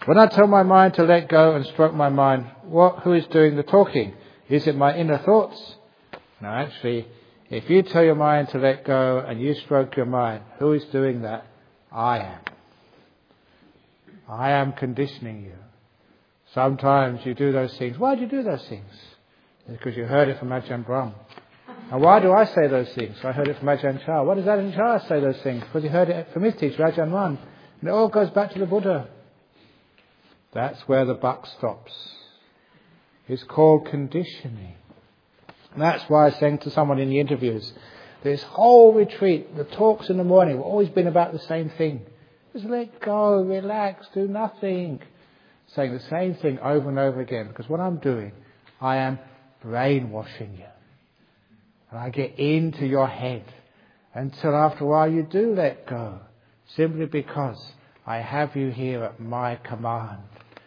When I tell my mind to let go and stroke my mind, who is doing the talking? Is it my inner thoughts? No, actually, if you tell your mind to let go and you stroke your mind, who is doing that? I am. I am conditioning you. Sometimes you do those things. Why do you do those things? It's because you heard it from Ajahn Brahm. And why do I say those things? I heard it from Ajahn Chah. Why does Ajahn Chah say those things? Because he heard it from his teacher, Ajahn Mun. And it all goes back to the Buddha. That's where the buck stops. It's called conditioning. And that's why I was saying to someone in the interviews, this whole retreat, the talks in the morning, have always been about the same thing. Just let go, relax, do nothing. Saying the same thing over and over again. Because what I'm doing, I am brainwashing you. And I get into your head. Until after a while you do let go. Simply because I have you here at my command.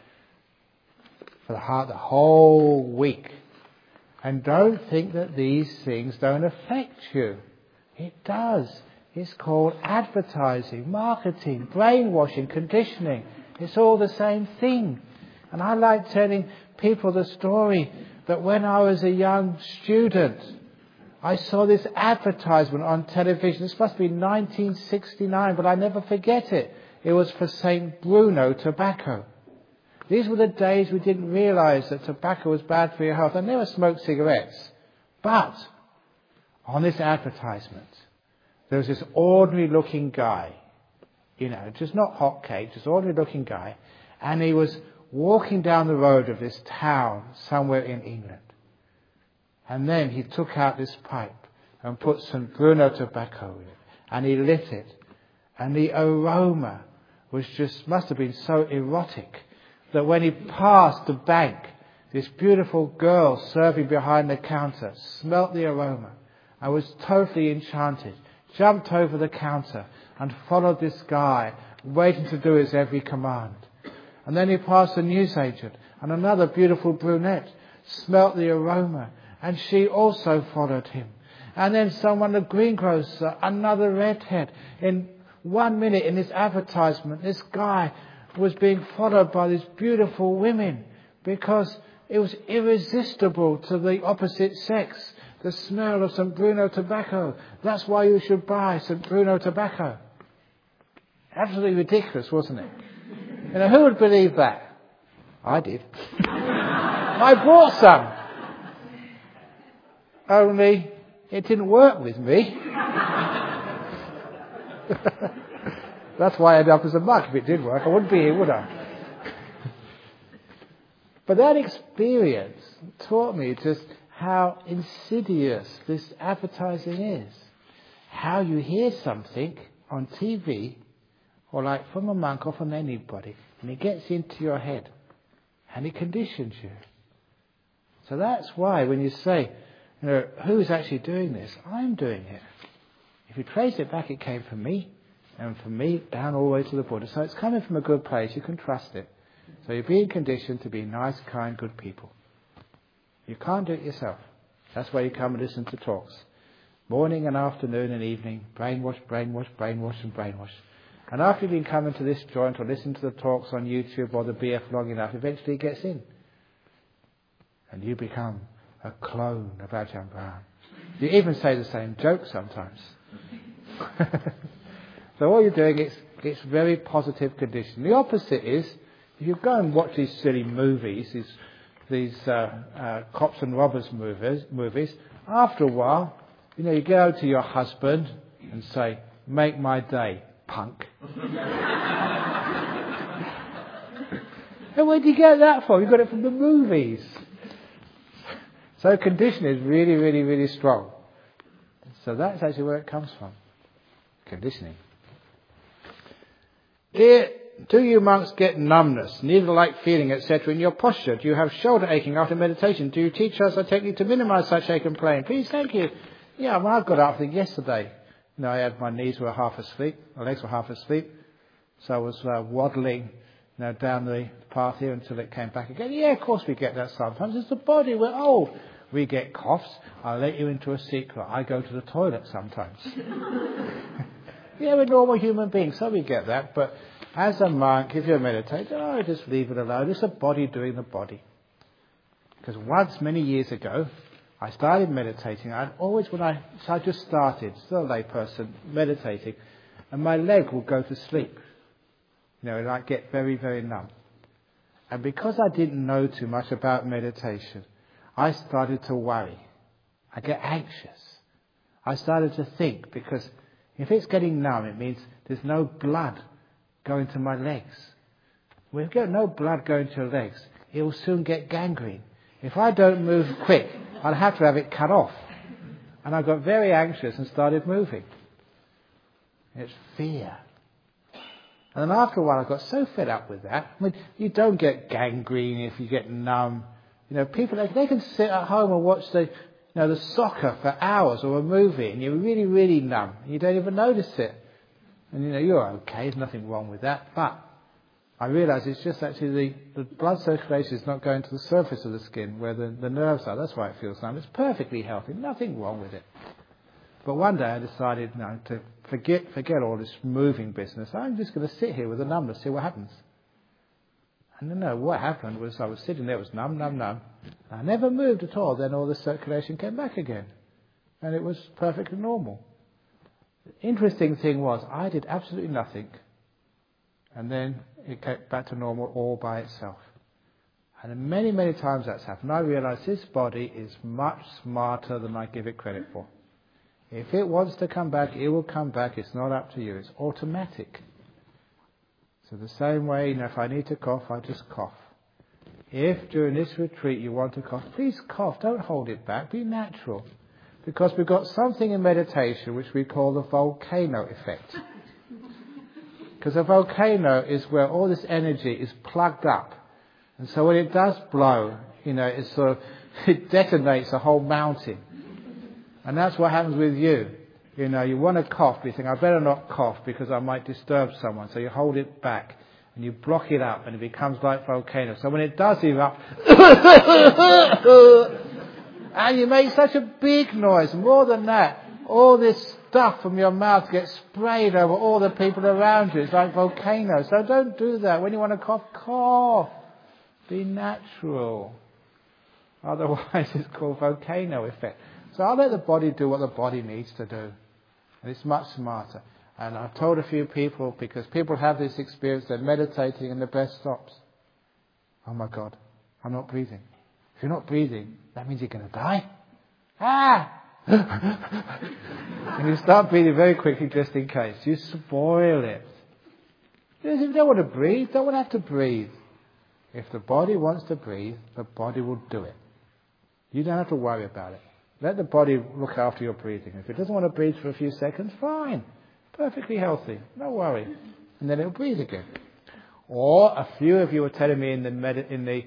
For the whole week. And don't think that these things don't affect you. It does. It's called advertising, marketing, brainwashing, conditioning. It's all the same thing. And I like telling people the story that when I was a young student, I saw this advertisement on television. This must be 1969, but I never forget it. It was for St. Bruno tobacco. These were the days we didn't realise that tobacco was bad for your health. I never smoked cigarettes. But on this advertisement, there was this ordinary looking guy. Just not hot cake, just ordinary looking guy. And he was walking down the road of this town somewhere in England. And then he took out this pipe and put some Bruno tobacco in it. And he lit it. And the aroma must have been so erotic that when he passed the bank, this beautiful girl serving behind the counter smelt the aroma and was totally enchanted, jumped over the counter and followed this guy, waiting to do his every command. And then he passed a newsagent and another beautiful brunette smelt the aroma and she also followed him. And then someone, a greengrocer, another redhead. In 1 minute in this advertisement, this guy was being followed by these beautiful women because it was irresistible to the opposite sex, the smell of St. Bruno tobacco. That's why you should buy St. Bruno tobacco. Absolutely ridiculous, wasn't it? Who would believe that? I did. I bought some. Only it didn't work with me. That's why I ended up as a monk. If it did work, I wouldn't be here, would I? But that experience taught me just how insidious this advertising is. How you hear something on TV, or like from a monk or from anybody, and it gets into your head, and it conditions you. So that's why when you say, who's actually doing this? I'm doing it. If you trace it back, it came from me. And from me, down all the way to the Buddha. So it's coming from a good place. You can trust it. So you're being conditioned to be nice, kind, good people. You can't do it yourself. That's why you come and listen to talks. Morning and afternoon and evening. Brainwash, brainwash, brainwash and brainwash. And after you've been coming to this joint or listening to the talks on YouTube or the BF long enough, eventually it gets in. And you become a clone of Ajahn Brahm. You even say the same joke sometimes. So all you're doing is it's very positive condition. The opposite is, if you go and watch these silly movies, these cops and robbers movies, after a while, you go to your husband and say, "Make my day, punk." And where do you get that from? You got it from the movies. So conditioning is really, really, really strong. So that's actually where it comes from. Conditioning. Do you monks get numbness, needle-like feeling, etc. in your posture? Do you have shoulder aching after meditation? Do you teach us a technique to minimize such ache and pain? Please, thank you. Yeah, when I got up, I think yesterday, I had my knees were half asleep, my legs were half asleep, so I was waddling, down the path here until it came back again. Yeah, of course we get that sometimes. It's the body. We're old. We get coughs. I'll let you into a secret. I go to the toilet sometimes. Yeah, we're normal human beings, so we get that. But As a monk, if you're meditating, just leave it alone. It's the body doing the body. Because once, many years ago, I started meditating. I just started, still a lay person, meditating, and my leg would go to sleep. And I'd get very, very numb. And because I didn't know too much about meditation, I started to worry. I get anxious. I started to think, because if it's getting numb, it means there's no blood going to my legs. When you've got no blood going to your legs, it will soon get gangrene. If I don't move quick, I'll have to have it cut off. And I got very anxious and started moving. It's fear. And then after a while I got so fed up with that. I mean, you don't get gangrene if you get numb. People, they can sit at home and watch the soccer for hours or a movie, and you're really, really numb. You don't even notice it. And you're okay, there's nothing wrong with that. But I realise it's just actually the blood circulation is not going to the surface of the skin where the nerves are. That's why it feels numb. It's perfectly healthy, nothing wrong with it. But one day I decided to forget all this moving business. I'm just going to sit here with the numbness, see what happens. And what happened was I was sitting there, it was numb, numb, numb. I never moved at all. Then all the circulation came back again. And it was perfectly normal. The interesting thing was I did absolutely nothing. And then it came back to normal all by itself. And many, many times that's happened. I realised this body is much smarter than I give it credit for. If it wants to come back, it will come back. It's not up to you. It's automatic. So the same way, if I need to cough, I just cough. If during this retreat you want to cough, please cough. Don't hold it back. Be natural. Because we've got something in meditation which we call the volcano effect. Because a volcano is where all this energy is plugged up. And so when it does blow, it detonates a whole mountain. And that's what happens with you. You want to cough, but you think, I better not cough because I might disturb someone. So you hold it back and you block it up and it becomes like volcano. So when it does erupt, and you make such a big noise, more than that, all this stuff from your mouth gets sprayed over all the people around you. It's like volcanoes. So don't do that. When you want to cough, cough. Be natural. Otherwise it's called volcano effect. So I'll let the body do what the body needs to do. And it's much smarter. And I've told a few people, because people have this experience, they're meditating and the breath stops. Oh my God, I'm not breathing. If you're not breathing, that means you're going to die. And you start breathing very quickly just in case. You spoil it. If you don't want to breathe, don't want to have to breathe. If the body wants to breathe, the body will do it. You don't have to worry about it. Let the body look after your breathing. If it doesn't want to breathe for a few seconds, fine. Perfectly healthy. No worry. And then it'll breathe again. Or a few of you were telling me in the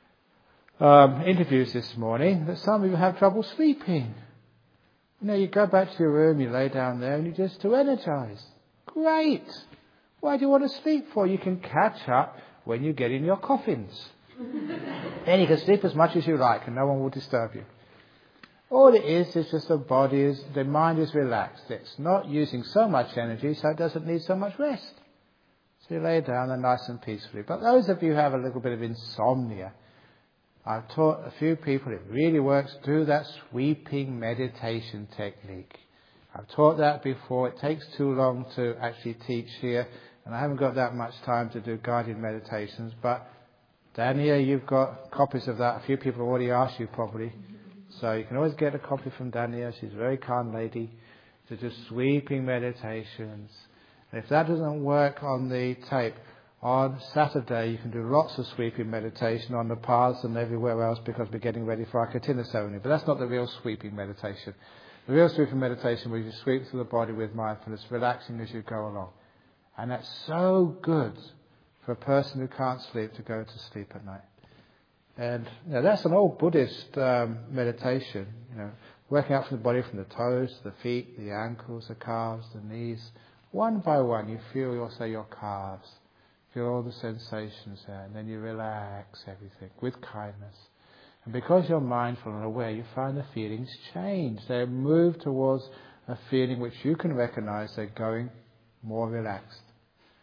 interviews this morning that some of you have trouble sleeping. You go back to your room, you lay down there and you're just too energized. Great. Why do you want to sleep for? You can catch up when you get in your coffins. Then you can sleep as much as you like and no one will disturb you. All it is just the mind is relaxed. It's not using so much energy, so it doesn't need so much rest. So you lay down there nice and peacefully. But those of you who have a little bit of insomnia, I've taught a few people it really works. Do that sweeping meditation technique. I've taught that before. It takes too long to actually teach here, and I haven't got that much time to do guided meditations. But Dania, you've got copies of that. A few people have already asked you probably. So you can always get a copy from Dania. She's a very kind lady. To do sweeping meditations. And if that doesn't work on the tape, on Saturday you can do lots of sweeping meditation on the paths and everywhere else, because we're getting ready for our Katina ceremony. But that's not the real sweeping meditation. The real sweeping meditation where you sweep through the body with mindfulness, relaxing as you go along. And that's so good for a person who can't sleep to go to sleep at night. And that's an old Buddhist meditation, working out from the body, from the toes, the feet, the ankles, the calves, the knees. One by one you feel, your calves. Feel all the sensations there, and then you relax everything with kindness. And because you're mindful and aware, you find the feelings change. They move towards a feeling which you can recognize they're going more relaxed.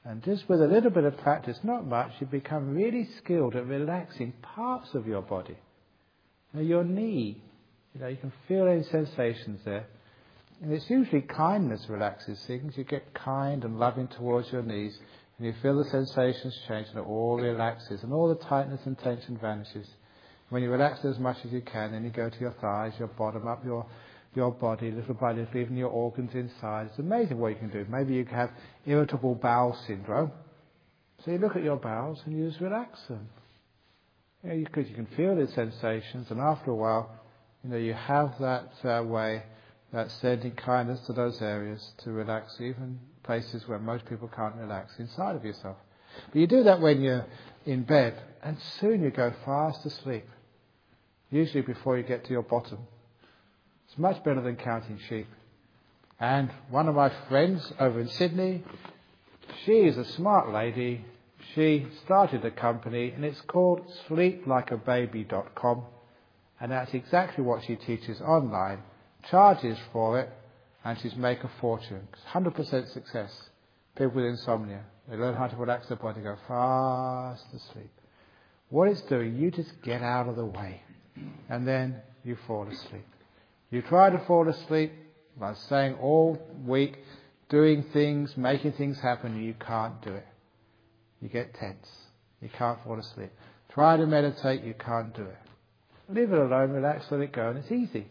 And just with a little bit of practice, not much, you become really skilled at relaxing parts of your body. Your knee, you can feel any sensations there. And it's usually kindness relaxes things. You get kind and loving towards your knees, and you feel the sensations change, and it all relaxes, and all the tightness and tension vanishes. When you relax as much as you can, then you go to your thighs, your bottom, up your body, little by little, even your organs inside. It's amazing what you can do. Maybe you have irritable bowel syndrome. So you look at your bowels and you just relax them. Because you can feel the sensations, and after a while, you have that way, that sending kindness to those areas to relax even places where most people can't relax inside of yourself. But you do that when you're in bed, and soon you go fast asleep. Usually before you get to your bottom. It's much better than counting sheep. And one of my friends over in Sydney, she is a smart lady. She started a company, and it's called sleeplikeababy.com. And that's exactly what she teaches online. Charges for it, and she's made a fortune. 100% success. People with insomnia. They learn how to relax their body, go fast asleep. What it's doing, you just get out of the way. And then you fall asleep. You try to fall asleep by saying all week, doing things, making things happen, and you can't do it. You get tense. You can't fall asleep. Try to meditate, you can't do it. Leave it alone, relax, let it go, and it's easy.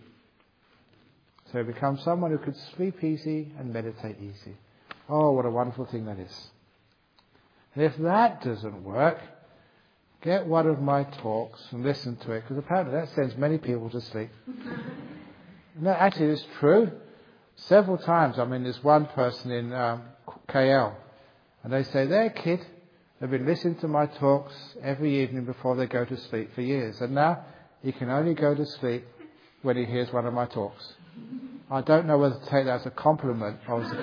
So become someone who could sleep easy and meditate easy. Oh, what a wonderful thing that is. And if that doesn't work, get one of my talks and listen to it, because apparently that sends many people to sleep. No, actually it's true. Several times, there's one person in KL, and they say their kid, they've been listening to my talks every evening before they go to sleep for years, and now he can only go to sleep when he hears one of my talks. I don't know whether to take that as a compliment or as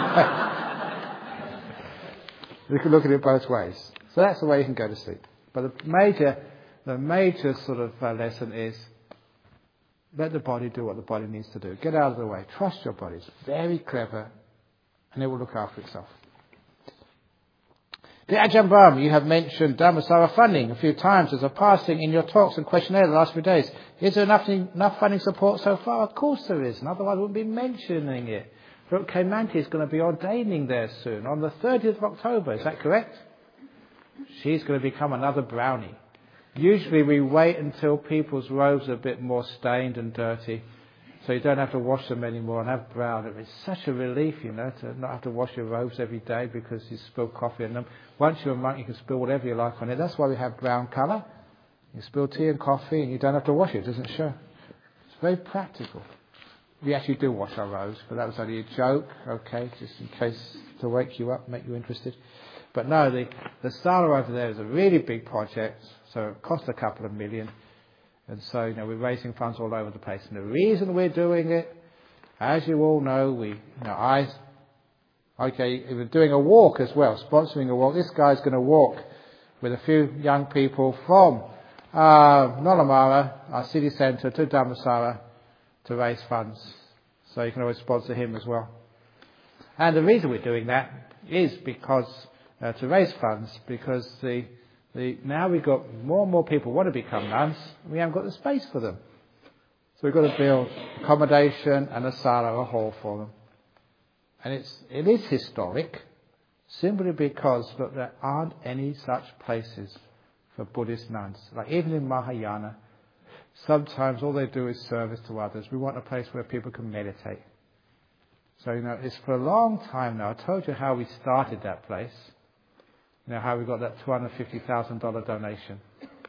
you can look at it both ways. So that's the way you can go to sleep. But the major sort of lesson is let the body do what the body needs to do. Get out of the way. Trust your body. It's very clever, and it will look after itself. The Ajahn Brahm, you have mentioned Dhammasara funding a few times as a passing in your talks and questionnaire the last few days. Is there enough funding support so far? Of course there is, and otherwise I wouldn't be mentioning it. Brooke Manti is going to be ordaining there soon, on the 30th of October, is that correct? She's going to become another brownie. Usually we wait until people's robes are a bit more stained and dirty, so you don't have to wash them anymore and have brown. It's such a relief, to not have to wash your robes every day because you spill coffee in them. Once you're a monk, you can spill whatever you like on it. That's why we have brown colour. You spill tea and coffee and you don't have to wash it. It doesn't show. It's very practical. We actually do wash our robes, but that was only a joke, okay, just in case to wake you up, make you interested. But no, the sala over there is a really big project, so it cost a couple of million. And so, we're raising funds all over the place. And the reason we're doing it, as you all know, we're doing a walk as well, sponsoring a walk. This guy's going to walk with a few young people from Nolamara, our city centre, to Dhammasara to raise funds. So you can always sponsor him as well. And the reason we're doing that is because, to raise funds, because now we've got more and more people want to become nuns, and we haven't got the space for them. So we've got to build accommodation and a sala, a hall for them. And it is historic, simply because, look, there aren't any such places for Buddhist nuns. Like even in Mahayana, sometimes all they do is service to others. We want a place where people can meditate. So, it's for a long time now. I told you how we started that place. How we got that $250,000 donation,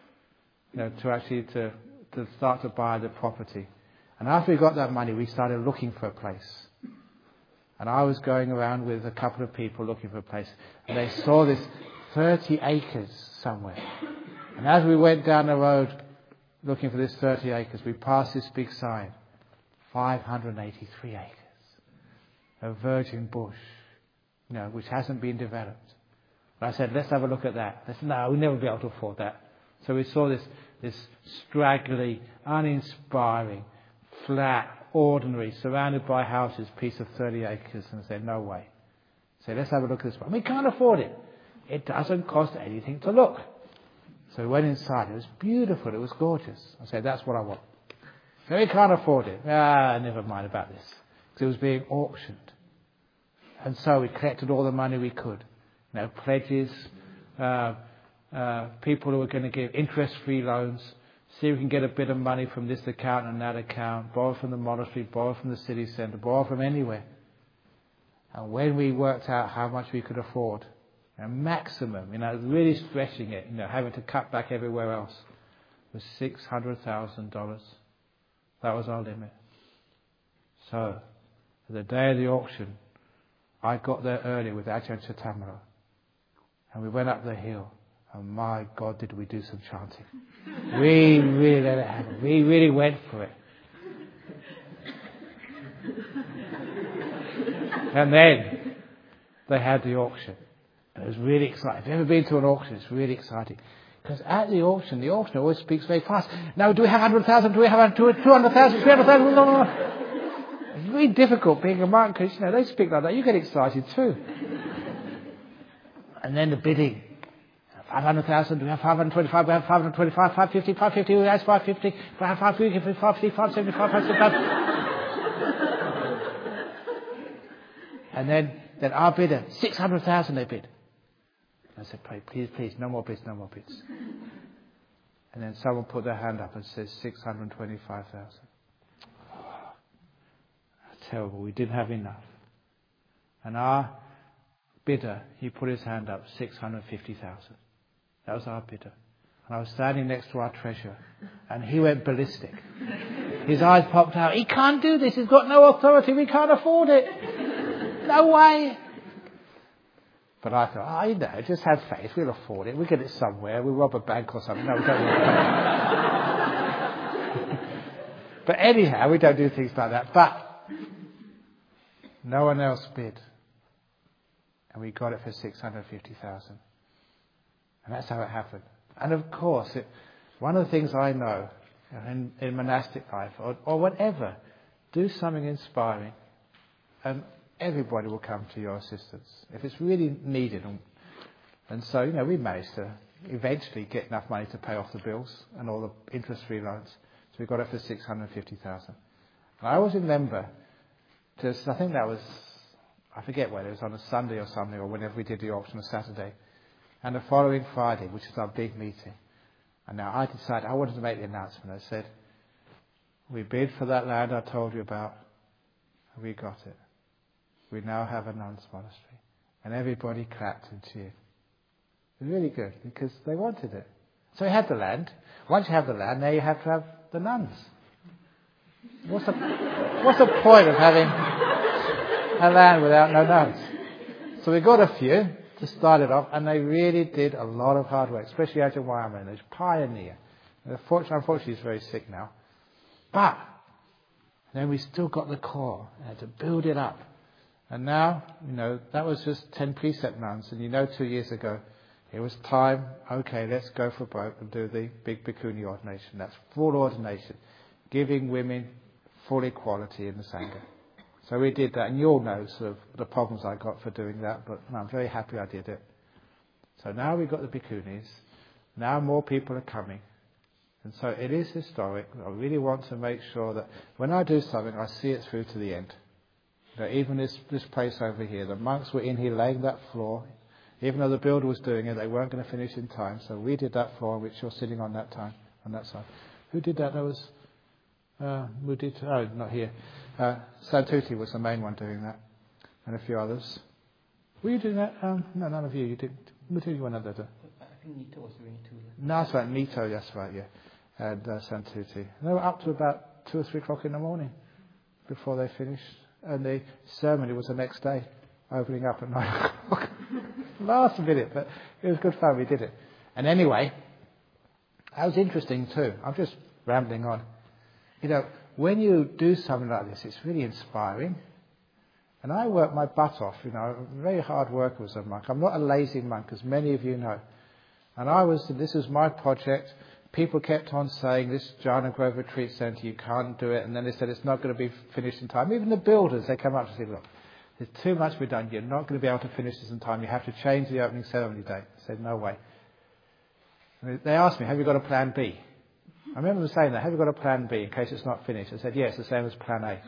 to start to buy the property. And after we got that money, we started looking for a place. And I was going around with a couple of people looking for a place, and they saw this 30 acres somewhere. And as we went down the road looking for this 30 acres, we passed this big sign, 583 acres, a virgin bush, which hasn't been developed. I said, let's have a look at that. They said, no, we'll never be able to afford that. So we saw this straggly, uninspiring, flat, ordinary, surrounded by houses, piece of 30 acres, and said, no way. So let's have a look at this one. We can't afford it. It doesn't cost anything to look. So we went inside. It was beautiful. It was gorgeous. I said, that's what I want. So we can't afford it. Never mind about this. Because it was being auctioned. And so we collected all the money we could. Pledges, people who were going to give interest-free loans, see if we can get a bit of money from this account and that account, borrow from the monastery, borrow from the city centre, borrow from anywhere. And when we worked out how much we could afford, maximum, really stretching it, having to cut back everywhere else, was $600,000. That was our limit. So, the day of the auction, I got there early with Ajahn Chatamara. And we went up the hill. And my God, did we do some chanting. We really let it happen. We really went for it. And then they had the auction. And it was really exciting. If you've ever been to an auction, it's really exciting. Because at the auctioneer always speaks very fast. Now, do we have 100,000? Do we have 200,000? 300,000? It's really difficult being a monk because, they speak like that. You get excited too. And then the bidding. 500,000, do we have 525, we have 525, 550, 550, we have 550, 550, 550, 570, 575. And then our bidder, 600,000 they bid. I said, please, no more bids. And then someone put their hand up and says 625,000. Terrible, we didn't have enough. And our bidder, he put his hand up, 650,000. That was our bidder. And I was standing next to our treasurer, and he went ballistic. His eyes popped out. He can't do this. He's got no authority. We can't afford it. No way. But I thought, just have faith. We'll afford it. We'll get it somewhere. We'll rob a bank or something. No, we don't. But anyhow, we don't do things like that. But no one else bid. And we got it for 650,000. And that's how it happened. And of course, one of the things I know in monastic life or whatever, do something inspiring and everybody will come to your assistance if it's really needed. And so, we managed to eventually get enough money to pay off the bills and all the interest-free loans. So we got it for 650,000. And I always remember, I think that was, I forget whether it was on a Sunday or something, or whenever we did the auction on Saturday. And the following Friday, which is our big meeting. And now I decided I wanted to make the announcement. I said, we bid for that land I told you about, and we got it. We now have a nuns' monastery. And everybody clapped and cheered. It was really good, because they wanted it. So we had the land. Once you have the land, now you have to have the nuns. What's the point of having a land without no nuns? So we got a few to start it off, and they really did a lot of hard work, especially Ajahn Wayama, who's a pioneer. Unfortunately, he's very sick now. But then we still got the core, and had to build it up. And now, that was just 10 precept nuns, and 2 years ago, it was time, okay, let's go for broke and do the big bhikkhuni ordination. That's full ordination, giving women full equality in the Sangha. So we did that, and you all know sort of the problems I got for doing that, but I'm very happy I did it. So now we've got the bhikkhunis, now more people are coming. And so it is historic. I really want to make sure that when I do something, I see it through to the end. Even this place over here, the monks were in here laying that floor. Even though the builder was doing it, they weren't going to finish in time. So we did that floor, which you're sitting on that time, on that side. Who did that? That was not here. Santuti was the main one doing that, and a few others. Were you doing that? No, none of you. You did. Who did you want to do? I think Nito was doing it too. No, that's right. Nito, that's right. Yeah, and Santuti. They were up to about 2 or 3 o'clock in the morning before they finished, and the ceremony was the next day, opening up at 9 o'clock. Last minute, but it was good fun. We did it, and anyway, that was interesting too. I'm just rambling on. When you do something like this, it's really inspiring. And I work my butt off, I'm a very hard worker as a monk. I'm not a lazy monk, as many of you know. And this is my project. People kept on saying, this Jhana Grove Retreat Centre, you can't do it. And then they said it's not going to be finished in time. Even the builders, they come up and say, look, There's too much to be done. You're not going to be able to finish this in time. You have to change the opening ceremony date. I said, no way. And they asked me, have you got a plan B? I remember them saying that, have you got a plan B in case it's not finished? I said, yes, the same as plan A.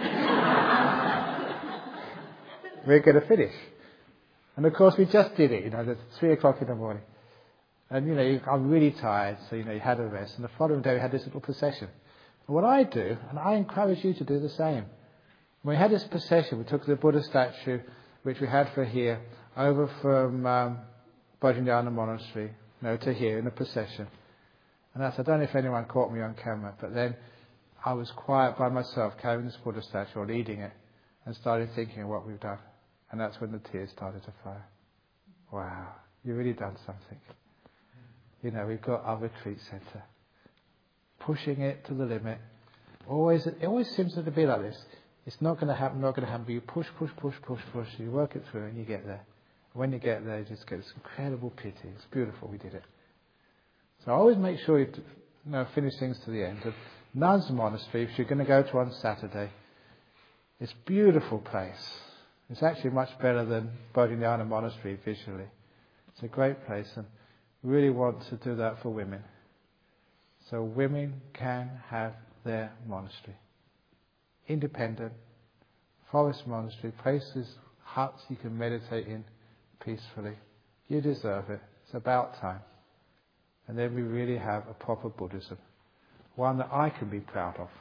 We're going to finish. And of course we just did it, it's 3 o'clock in the morning. And I'm really tired, so you had a rest. And the following day we had this little procession. And what I do, and I encourage you to do the same. When we had this procession, we took the Buddha statue, which we had for here, over from Bodhinyana Monastery, to here in a procession. And I don't know if anyone caught me on camera, but then I was quiet by myself carrying this Buddha statue or leading it and started thinking of what we've done. And that's when the tears started to flow. Wow, you've really done something. We've got our retreat centre. Pushing it to the limit. It always seems to be like this. It's not going to happen, but you push. You work it through and you get there. When you get there, you just get this incredible pity. It's beautiful, we did it. So always make sure you finish things to the end. Nuns Monastery, if you're going to go to on Saturday, it's a beautiful place. It's actually much better than Bodhinyana Monastery visually. It's a great place, and we really want to do that for women. So women can have their monastery. Independent, forest monastery, places, huts you can meditate in peacefully. You deserve it. It's about time. And then we really have a proper Buddhism. One that I can be proud of.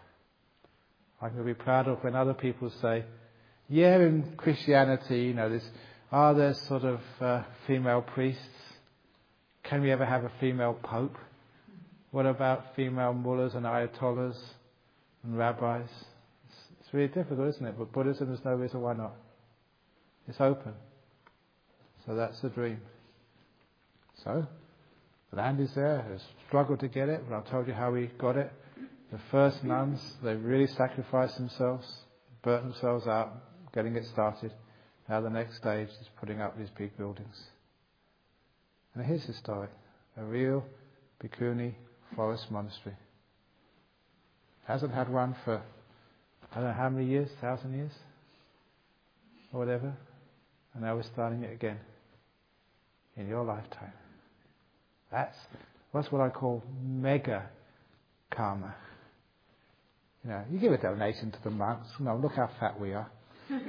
I can be proud of when other people say, yeah, in Christianity, are there sort of female priests? Can we ever have a female pope? What about female mullahs and ayatollahs and rabbis? It's really difficult, isn't it? But Buddhism, there's no reason why not. It's open. So that's the dream. So, the land is there. There's struggled to get it, but I've told you how we got it. The first nuns, they really sacrificed themselves, burnt themselves out, getting it started. Now the next stage is putting up these big buildings. And here's historic. A real Bhikkhuni forest monastery. Hasn't had one for, I don't know how many years, 1,000 years? Or whatever. And now we're starting it again. In your lifetime. That's what I call mega karma. You give a donation to the monks. No, look how fat we are.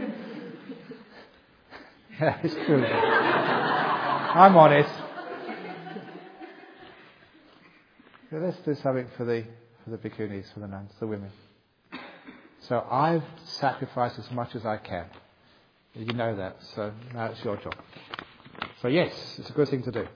Yeah, it's true. I'm honest. So let's do something for the bhikkhunis, for the nuns, the women. So I've sacrificed as much as I can. You know that. So now it's your job. So yes, it's a good thing to do.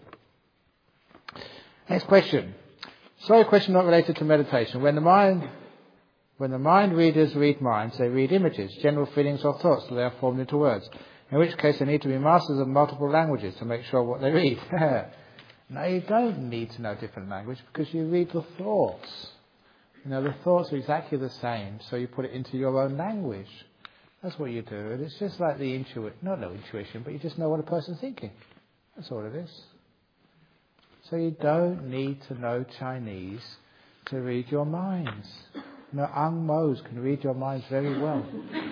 Next question. Sorry, a question not related to meditation. When the mind readers read minds, they read images, general feelings or thoughts that they are formed into words. In which case they need to be masters of multiple languages to make sure what they read. No, you don't need to know different language because you read the thoughts. The thoughts are exactly the same, so you put it into your own language. That's what you do. And it's just like the intuition, but you just know what a person's thinking. That's all it is. So you don't need to know Chinese to read your minds. Ang Mos can read your minds very well.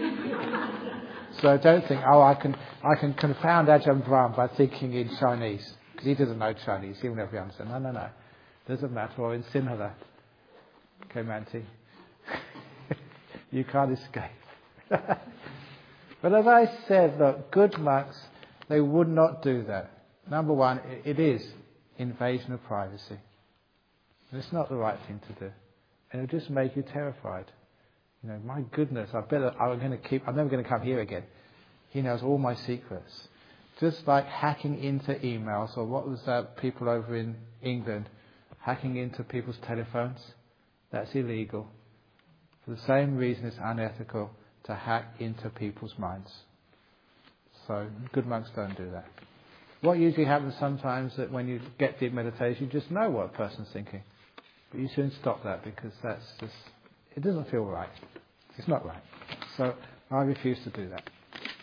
So don't think, I can confound Ajahn Brahm by thinking in Chinese. Because he doesn't know Chinese, he will never understand. No. Doesn't matter, or in Sinhala. Okay, Manti. You can't escape. But as I said, look, good monks, they would not do that. Number one, it is invasion of privacy. And it's not the right thing to do. And it'll just make you terrified. My goodness, I'm never going to come here again. He knows all my secrets. Just like hacking into emails, or what was that, people over in England, hacking into people's telephones. That's illegal. For the same reason it's unethical to hack into people's minds. So good monks don't do that. What usually happens sometimes that when you get deep meditation, you just know what a person's thinking. But you soon stop that because it doesn't feel right. It's not right. So I refuse to do that.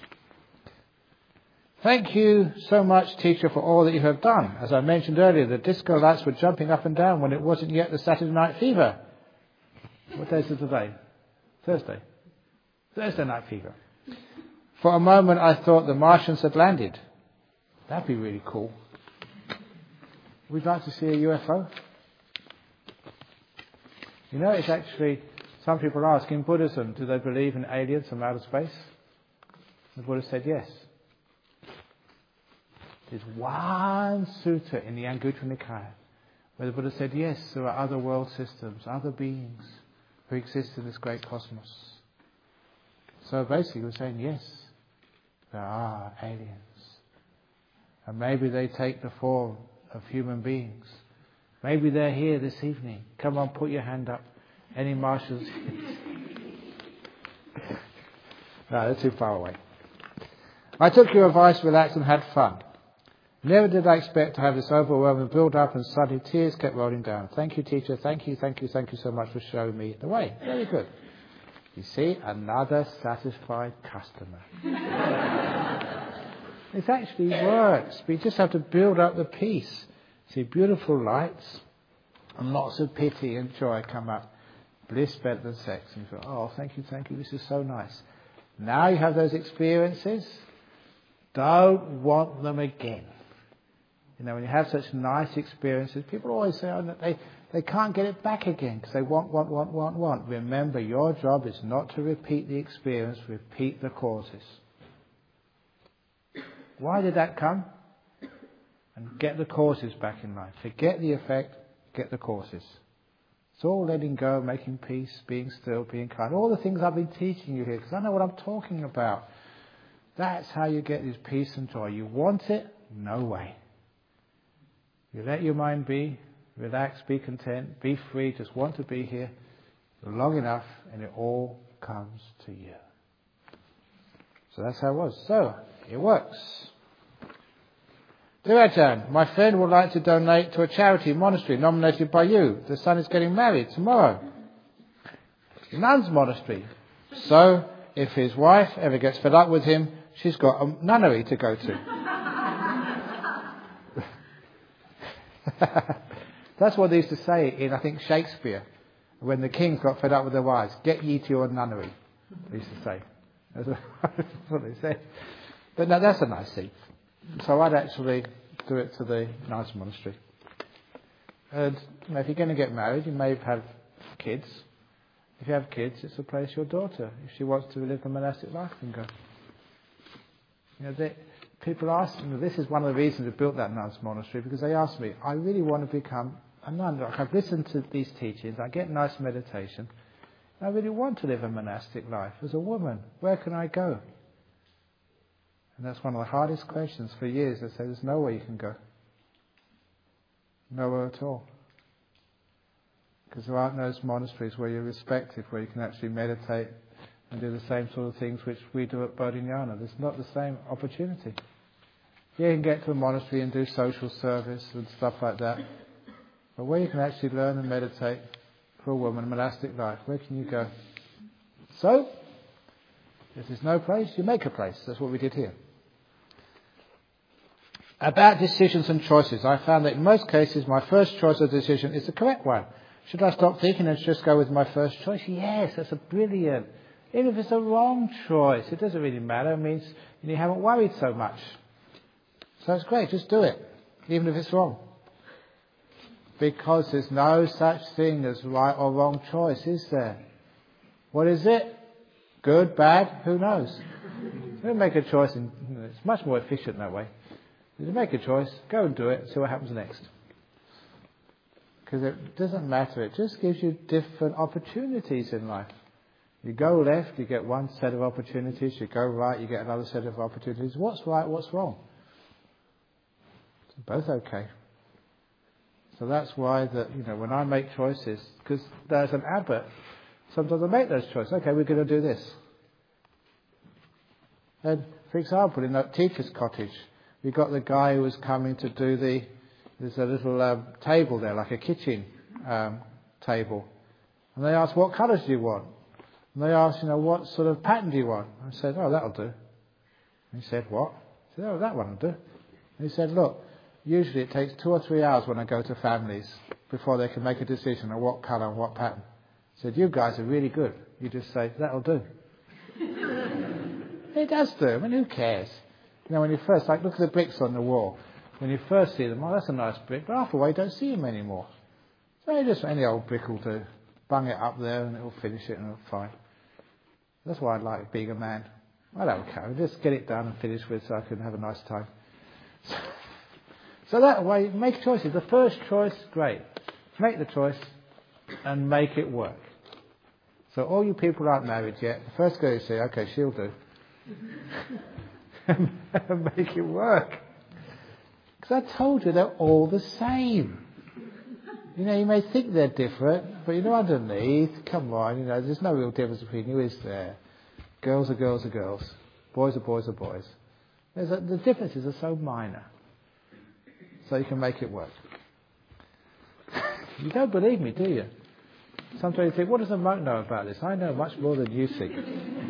Thank you so much, teacher, for all that you have done. As I mentioned earlier, the disco lights were jumping up and down when it wasn't yet the Saturday Night Fever. What day is it today? Thursday. Thursday Night Fever. For a moment I thought the Martians had landed. That'd be really cool. We'd like to see a UFO. You know, it's actually, some people ask, in Buddhism, do they believe in aliens from outer space? The Buddha said yes. There's one sutta in the Anguttara Nikaya where the Buddha said yes, there are other world systems, other beings who exist in this great cosmos. So basically we're saying yes, there are aliens. And maybe they take the form of human beings. Maybe they're here this evening. Come on, put your hand up. Any Martians? No, they're too far away. I took your advice, relaxed and had fun. Never did I expect to have this overwhelming build-up, and suddenly tears kept rolling down. Thank you, teacher. Thank you so much for showing me the way. Very good. You see, another satisfied customer. It actually works. We just have to build up the peace. See beautiful lights and lots of pity and joy come up. Bliss better than sex. And you go, oh, thank you, this is so nice. Now you have those experiences. Don't want them again. You know, when you have such nice experiences, people always say they can't get it back again because they want. Remember, your job is not to repeat the experience, repeat the causes. Why did that come? And get the causes back in life. Forget the effect, get the causes. It's all letting go, making peace, being still, being kind. All the things I've been teaching you here, because I know what I'm talking about. That's how you get this peace and joy. You want it? No way. You let your mind be, relax, be content, be free, just want to be here long enough and it all comes to you. So that's how it was. So, it works. Dear Ajahn, my friend would like to donate to a charity monastery nominated by you. The son is getting married tomorrow. Nun's monastery. So, if his wife ever gets fed up with him, she's got a nunnery to go to. That's what they used to say in, I think, Shakespeare, when the kings got fed up with their wives. Get ye to your nunnery, they used to say. That's what they said. But no, that's a nice thing. So I'd actually do it to the nice monastery. And if you're going to get married, you may have kids. If you have kids, it's a place your daughter, if she wants to live a monastic life, can go. You know, people ask me, this is one of the reasons we built that nuns monastery, because they ask me, I really want to become a nun. Like, I've listened to these teachings, I get nice meditation, and I really want to live a monastic life as a woman. Where can I go? And that's one of the hardest questions for years. They say, there's nowhere you can go. Nowhere at all. Because there aren't those monasteries where you're respected, where you can actually meditate and do the same sort of things which we do at Bodhinyana. There's not the same opportunity. Yeah, you can get to a monastery and do social service and stuff like that. But where you can actually learn and meditate for a woman, a monastic life, where can you go? So, if there's no place, you make a place. That's what we did here. About decisions and choices, I found that in most cases my first choice of decision is the correct one. Should I stop thinking and just go with my first choice? Yes, that's a brilliant. Even if it's a wrong choice, it doesn't really matter. It means you haven't worried so much. So it's great, just do it, even if it's wrong. Because there's no such thing as right or wrong choice, is there? What is it? Good, bad, who knows? You make a choice, and it's much more efficient that way. You make a choice, go and do it, see what happens next. Because it doesn't matter, it just gives you different opportunities in life. You go left, you get one set of opportunities. You go right, you get another set of opportunities. What's right, what's wrong? It's both okay. So that's why when I make choices, because there's an abbot, sometimes I make those choices. Okay, we're going to do this. And for example, in that teacher's cottage, we got the guy who was coming to do there's a little table there, like a kitchen table. And they asked, what colours do you want? And they asked, what sort of pattern do you want? I said, oh, that'll do. And he said, what? I said, oh, that one will do. And he said, look, usually it takes 2 or 3 hours when I go to families before they can make a decision on what colour and what pattern. I said, you guys are really good. You just say, that'll do. It does do. I mean, who cares? You know, when you first, like, look at the bricks on the wall. When you first see them, oh, that's a nice brick, but after a while you don't see them anymore. So just any old brick will do. Bung it up there and it'll finish it and it'll be fine. That's why I like being a man. I don't care. Just get it done and finish with so I can have a nice time. So that way, make choices. The first choice, great. Make the choice and make it work. So all you people who aren't married yet, the first girl you see, okay, she'll do. Make it work. Because I told you they're all the same. You know, you may think they're different, but you know underneath, come on, you know, there's no real difference between you, is there? Girls are girls are girls. Boys are boys are boys. The differences are so minor. So you can make it work. You don't believe me, do you? Sometimes you think, what does a monk know about this? I know much more than you think.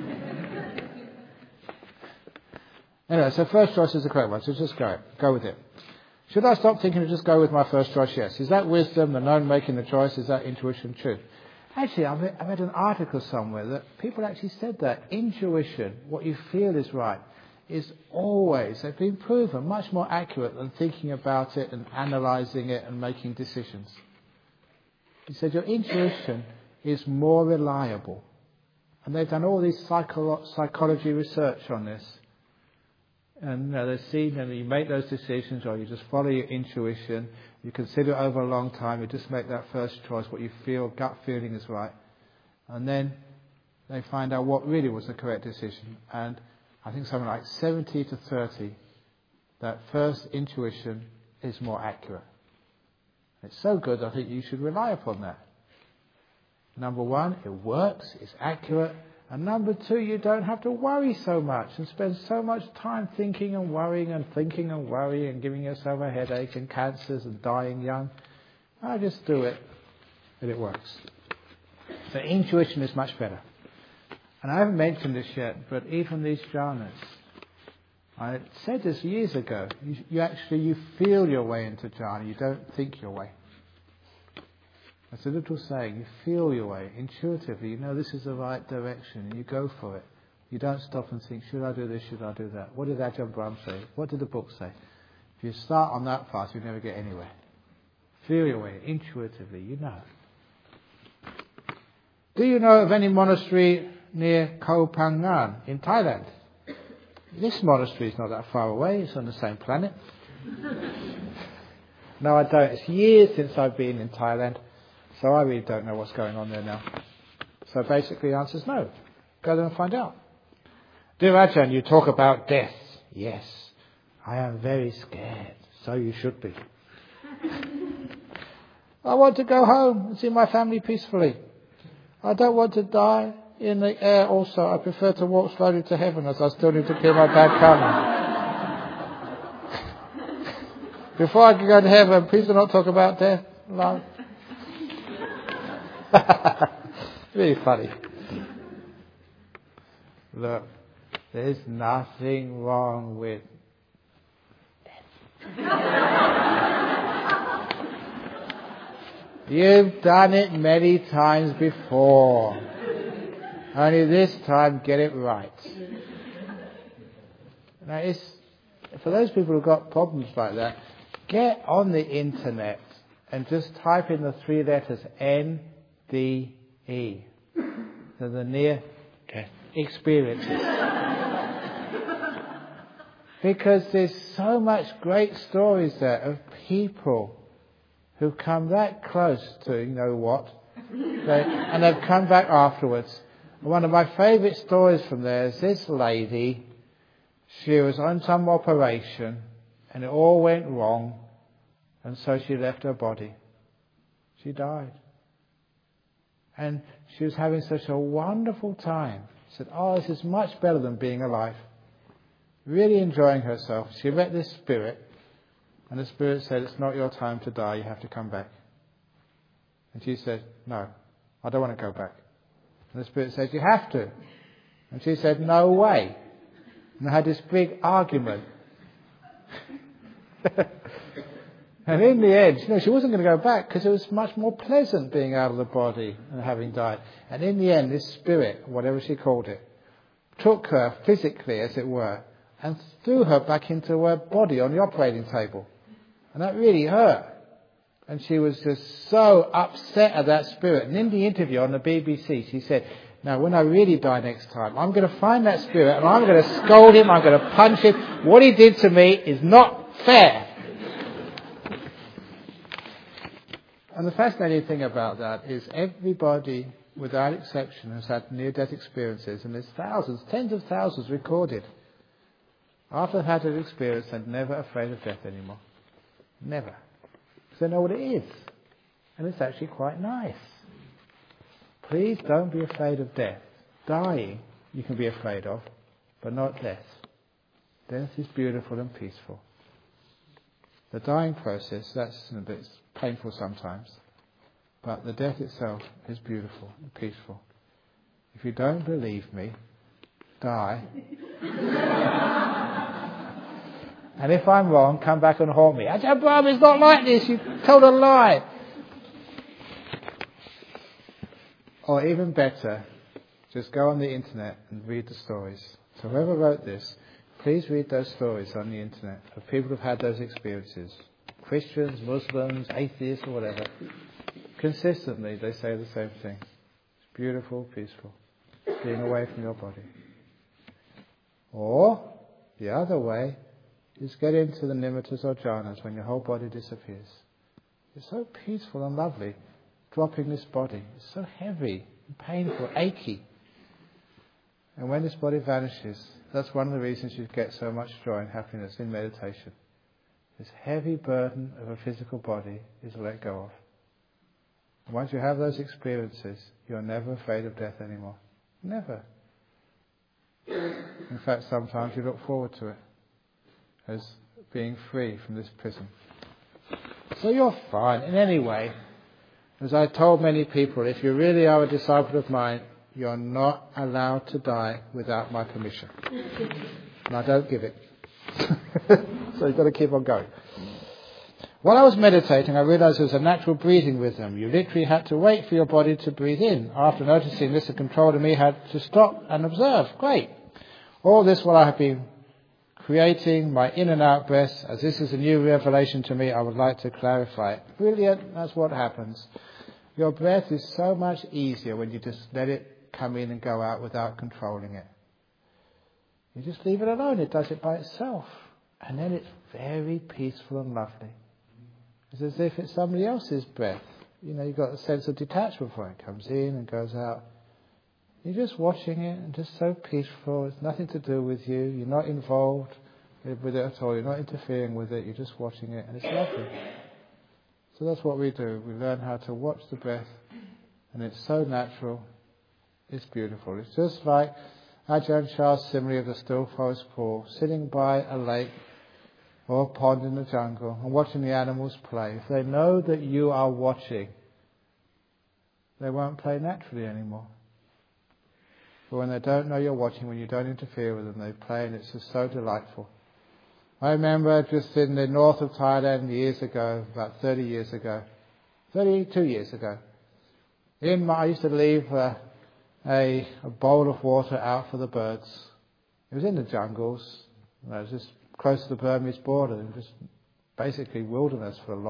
Anyway, so first choice is the correct one, so just go with it. Should I stop thinking and just go with my first choice? Yes. Is that wisdom, the known making the choice? Is that intuition? Truth? Actually, I read an article somewhere that people actually said that intuition, what you feel is right, is always, they've been proven, much more accurate than thinking about it and analysing it and making decisions. He said your intuition is more reliable. And they've done all this psychology research on this. And you know, they've seen that you make those decisions or you just follow your intuition, you consider it over a long time, you just make that first choice, what you feel, gut feeling is right. And then they find out what really was the correct decision. And I think something like 70 to 30, that first intuition is more accurate. It's so good, I think you should rely upon that. Number one, it works, it's accurate. And number two, you don't have to worry so much and spend so much time thinking and worrying and thinking and worrying and giving yourself a headache and cancers and dying young. I just do it and it works. So intuition is much better. And I haven't mentioned this yet, but even these jhanas, I said this years ago, you feel your way into jhana, you don't think your way. That's a little saying, you feel your way intuitively, you know this is the right direction and you go for it. You don't stop and think, should I do this, should I do that? What did Ajahn Brahm say? What did the book say? If you start on that path, you never get anywhere. Feel your way intuitively, you know. Do you know of any monastery near Koh Phangan in Thailand? This monastery is not that far away, it's on the same planet. No, I don't. It's years since I've been in Thailand. So I really don't know what's going on there now. So basically the answer is no. Go there and find out. Dear Ajahn, you talk about death. Yes, I am very scared. So you should be. I want to go home and see my family peacefully. I don't want to die in the air also. I prefer to walk slowly to heaven as I still need to kill my bad karma. Before I can go to heaven, please do not talk about death. No. Really funny. Look, there's nothing wrong with death. You've done it many times before. Only this time get it right. Now, for those people who've got problems like that, get on the internet and just type in the 3 letters NDE. So the near-death experiences. Because there's so much great stories there of people who've come that close to, you know what, and they've come back afterwards. One of my favourite stories from there is this lady. She was on some operation and it all went wrong, and so she left her body. She died. And she was having such a wonderful time. She said, oh, this is much better than being alive. Really enjoying herself. She met this spirit, and the spirit said, it's not your time to die, you have to come back. And she said, no, I don't want to go back. And the spirit said, you have to. And she said, no way. And they had this big argument. And in the end, she wasn't going to go back because it was much more pleasant being out of the body and having died. And in the end, this spirit, whatever she called it, took her physically, as it were, and threw her back into her body on the operating table. And that really hurt. And she was just so upset at that spirit. And in the interview on the BBC, she said, now when I really die next time, I'm going to find that spirit and I'm going to scold him, I'm going to punch him. What he did to me is not fair. And the fascinating thing about that is everybody, without exception, has had near-death experiences, and there's thousands, tens of thousands recorded. After they've had that experience, they're never afraid of death anymore. Never. Because they know what it is. And it's actually quite nice. Please don't be afraid of death. Dying, you can be afraid of, but not death. Death is beautiful and peaceful. The dying process, that's a bit painful sometimes, but the death itself is beautiful and peaceful. If you don't believe me, die. And if I'm wrong, come back and haunt me. Ajahn Brahm, it's not like this, you told a lie. Or even better, just go on the internet and read the stories. So whoever wrote this, please read those stories on the internet of people who've had those experiences. Christians, Muslims, atheists or whatever. Consistently they say the same thing. It's beautiful, peaceful. Being away from your body. Or, the other way is get into the nimittas or jhanas when your whole body disappears. It's so peaceful and lovely, dropping this body. It's so heavy and painful, achy. And when this body vanishes, that's one of the reasons you get so much joy and happiness in meditation. This heavy burden of a physical body is let go of. And once you have those experiences, you're never afraid of death anymore. Never. In fact, sometimes you look forward to it as being free from this prison. So you're fine. In any way, as I told many people, if you really are a disciple of mine, you're not allowed to die without my permission. And I don't give it. So you've got to keep on going. While I was meditating, I realized there was a natural breathing rhythm. You literally had to wait for your body to breathe in. After noticing this, the control of me had to stop and observe. Great. All this while I have been creating my in and out breaths. As this is a new revelation to me, I would like to clarify it. Brilliant. That's what happens. Your breath is so much easier when you just let it come in and go out without controlling it. You just leave it alone. It does it by itself. And then it's very peaceful and lovely. It's as if it's somebody else's breath. You know, you've got a sense of detachment before it comes in and goes out. You're just watching it and just so peaceful. It's nothing to do with you. You're not involved with it at all. You're not interfering with it. You're just watching it and it's lovely. So that's what we do. We learn how to watch the breath and it's so natural. It's beautiful. It's just like Ajahn Chah's simile of the still forest pool, sitting by a lake or a pond in the jungle and watching the animals play. If they know that you are watching, they won't play naturally anymore. But when they don't know you're watching, when you don't interfere with them, they play and it's just so delightful. I remember just in the north of Thailand years ago, about 32 years ago, I used to leave a bowl of water out for the birds. It was in the jungles. It was just close to the Burmese border. It was just basically wilderness for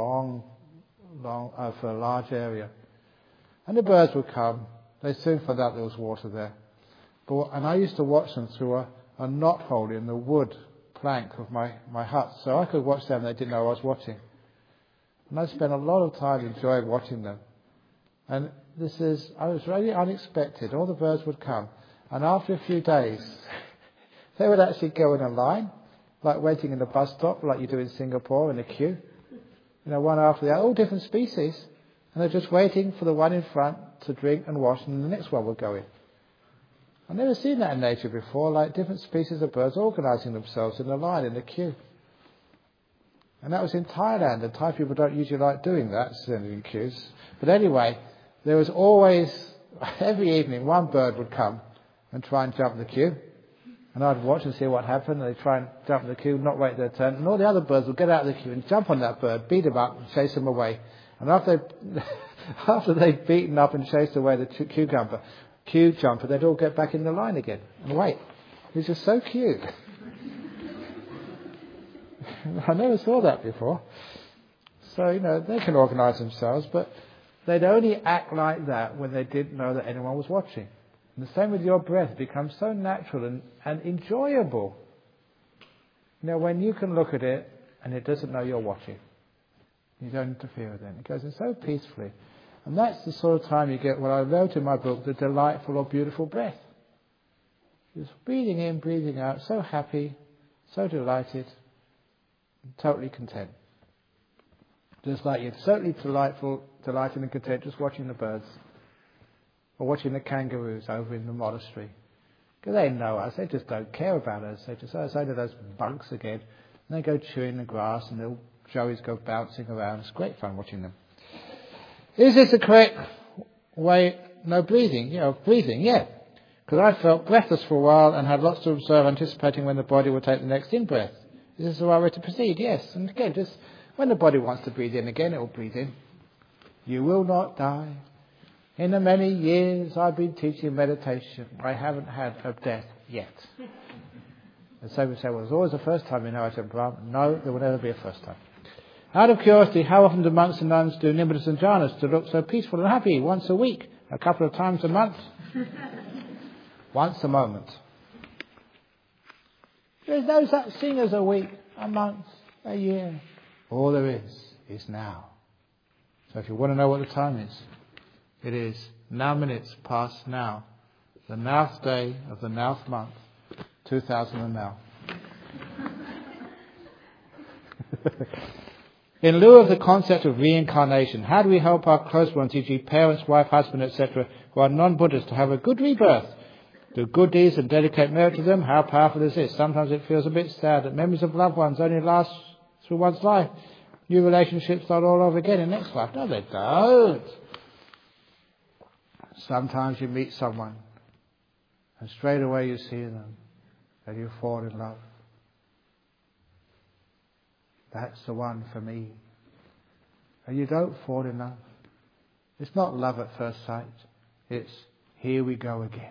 a large area. And the birds would come. They soon found out there was water there. And I used to watch them through a knot hole in the wood plank of my hut. So I could watch them. They didn't know I was watching. And I spent a lot of time enjoying watching them. And I was really unexpected. All the birds would come. And after a few days, they would actually go in a line, like waiting in the bus stop, like you do in Singapore in a queue. You know, one after the other, all different species. And they're just waiting for the one in front to drink and wash, and the next one will go in. I've never seen that in nature before, like different species of birds organising themselves in a line in a queue. And that was in Thailand, and Thai people don't usually like doing that, standing in queues. But anyway, there was always, every evening, one bird would come and try and jump the queue. And I'd watch and see what happened. They'd try and jump the queue, not wait their turn. And all the other birds would get out of the queue and jump on that bird, beat him up and chase him away. And after they'd beaten up and chased away the queue jumper, they'd all get back in the line again and wait. which is so cute. I never saw that before. So, they can organise themselves, but they'd only act like that when they didn't know that anyone was watching. And the same with your breath. It becomes so natural and enjoyable. When you can look at it and it doesn't know you're watching. You don't interfere with it. It goes in so peacefully. And that's the sort of time you get what I wrote in my book, the delightful or beautiful breath. Just breathing in, breathing out, so happy, so delighted, totally content. Just like you're totally delighted and content just watching the birds or watching the kangaroos over in the monastery. Because they know us, they just don't care about us. They just, it's only those bunks again. And they go chewing the grass and the joeys go bouncing around. It's great fun watching them. Is this the correct way? No, breathing. Breathing, yeah. Because I felt breathless for a while and had lots to observe, anticipating when the body would take the next in-breath. Is this the right way to proceed? Yes. And again, just when the body wants to breathe in again, it will breathe in. You will not die. In the many years I've been teaching meditation, I haven't had a death yet. And so we say, well, there's always a first time in Ajahn Brahm. No, there will never be a first time. Out of curiosity, how often do monks and nuns do nibbas and jhanas to look so peaceful and happy? Once a week? A couple of times a month? Once a moment. There's no such thing as a week, a month, a year. All there is now. So if you want to know what the time is, it is now minutes past now, the 9th day of the 9th month, 2000 and now. In lieu of the concept of reincarnation, how do we help our close ones, e.g. parents, wife, husband, etc., who are non-Buddhists, to have a good rebirth? Do good deeds and dedicate merit to them? How powerful is this? Sometimes it feels a bit sad that memories of loved ones only last through one's life. New relationships start all over again in next life. No, they don't. Sometimes you meet someone and straight away you see them and you fall in love. That's the one for me. And you don't fall in love. It's not love at first sight. It's here we go again.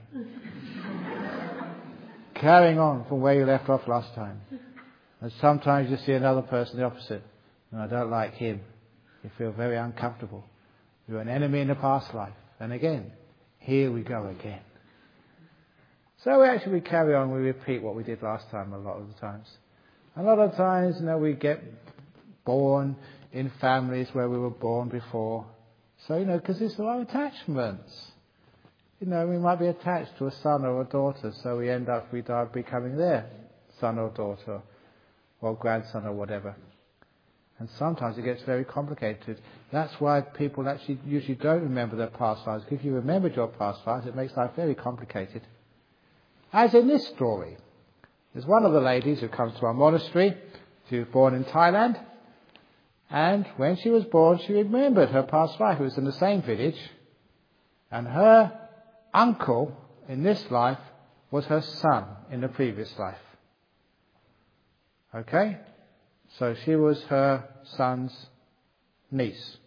Carrying on from where you left off last time. And sometimes you see another person the opposite. And I don't like him. You feel very uncomfortable. You're an enemy in the past life. And again, here we go again. So we carry on, we repeat what we did last time a lot of the times. A lot of times, we get born in families where we were born before. So, because these are our attachments. We might be attached to a son or a daughter, so we end up becoming their son or daughter, or grandson or whatever. And sometimes it gets very complicated. That's why people actually usually don't remember their past lives. If you remembered your past lives, it makes life very complicated. As in this story. There's one of the ladies who comes to our monastery. She was born in Thailand. And when she was born, she remembered her past life. It was in the same village. And her uncle in this life was her son in the previous life. Okay? So she was her son's niece.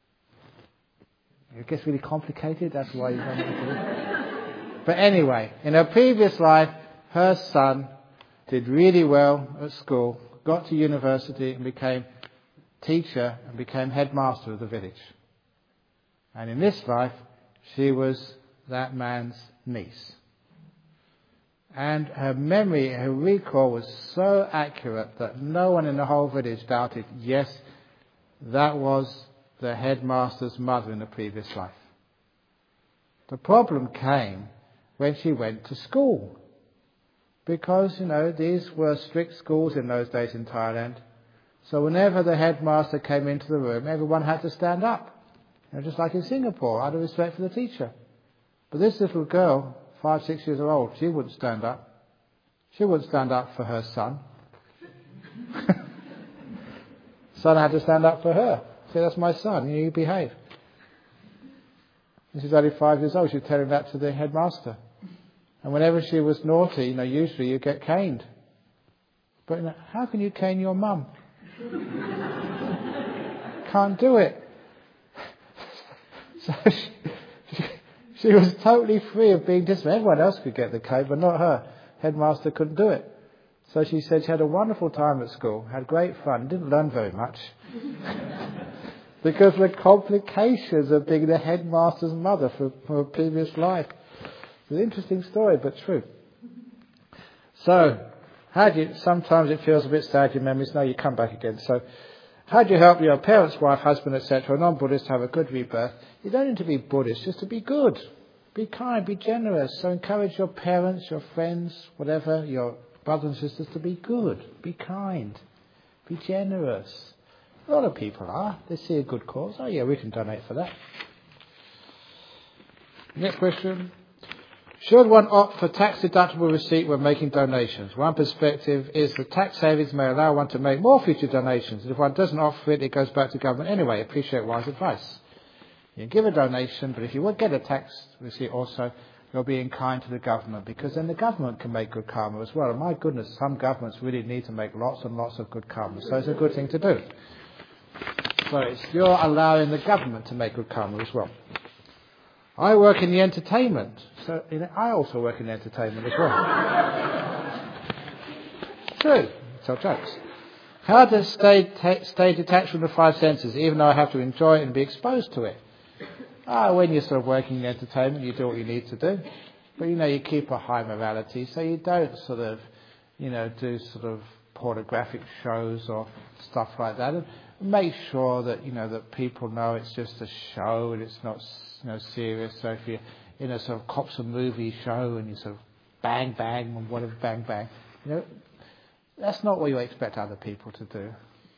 It gets really complicated. That's why you don't want to do it. But anyway, in her previous life, her son did really well at school, got to university and became teacher and became headmaster of the village. And in this life, she was that man's niece. And her memory, her recall was so accurate that no one in the whole village doubted, yes, that was the headmaster's mother in the previous life. The problem came when she went to school. Because, these were strict schools in those days in Thailand. So whenever the headmaster came into the room, everyone had to stand up. Just like in Singapore, out of respect for the teacher. But this little girl, 5, 6 years old, she wouldn't stand up. She wouldn't stand up for her son. Son had to stand up for her. Say, that's my son, you behave. This is only 5 years old, she's telling that to the headmaster. And whenever she was naughty, usually you get caned. But how can you cane your mum? Can't do it. So she was totally free of being disciplined. Everyone else could get the cane, but not her. headmaster couldn't do it. So she said she had a wonderful time at school, had great fun, didn't learn very much. Because of the complications of being the headmaster's mother from a previous life. It's an interesting story, but true. So, sometimes it feels a bit sad, your memories, no, you come back again. So, how do you help your parents, wife, husband, etc., non-Buddhist to have a good rebirth? You don't need to be Buddhist, just to be good. Be kind, be generous. So encourage your parents, your friends, whatever, your brothers and sisters to be good, be kind, be generous. A lot of people are. They see a good cause. Oh yeah, we can donate for that. Next question. Should one opt for tax-deductible receipt when making donations? One perspective is that tax savings may allow one to make more future donations. And if one doesn't opt for it, it goes back to government anyway. Appreciate wise advice. You give a donation, but if you would get a tax receipt also, you're being kind to the government, because then the government can make good karma as well. And my goodness, some governments really need to make lots and lots of good karma. So it's a good thing to do. So you're allowing the government to make good karma as well. I work in the entertainment, so I also work in the entertainment as well. True, tell jokes. How to stay detached from the five senses, even though I have to enjoy it and be exposed to it? When you're sort of working in entertainment, you do what you need to do, but you keep a high morality, so you don't sort of, do sort of pornographic shows or stuff like that. And make sure that that people know it's just a show and it's not serious. So if you're in a sort of cops and movie show and you sort of bang bang and whatever bang bang, that's not what you expect other people to do.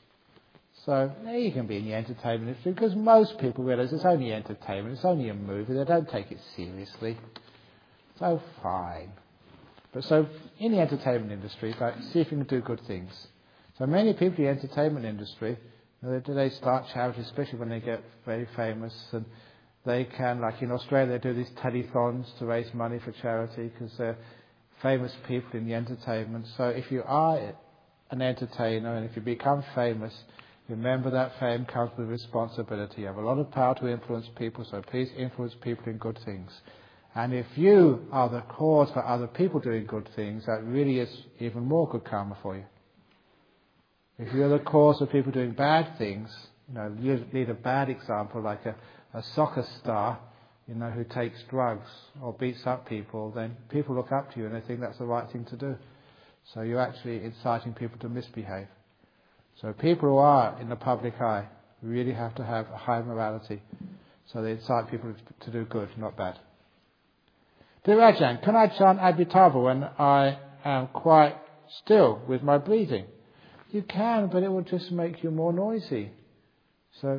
So you can be in the entertainment industry, because most people realise it's only entertainment, it's only a movie, they don't take it seriously. So fine. But so in the entertainment industry, see if you can do good things. So many people in the entertainment industry, they start charities, especially when they get very famous, and they can, like in Australia, they do these telethons to raise money for charity because they're famous people in the entertainment. So if you are an entertainer and if you become famous, remember that fame comes with responsibility. You have a lot of power to influence people, so please influence people in good things. And if you are the cause for other people doing good things, that really is even more good karma for you. If you're the cause of people doing bad things, you lead a bad example, like a soccer star, who takes drugs or beats up people, then people look up to you and they think that's the right thing to do. So you're actually inciting people to misbehave. So people who are in the public eye really have to have a high morality. So they incite people to do good, not bad. Dear Ajahn, can I chant Amitabha when I am quite still with my breathing? You can, but it will just make you more noisy. So,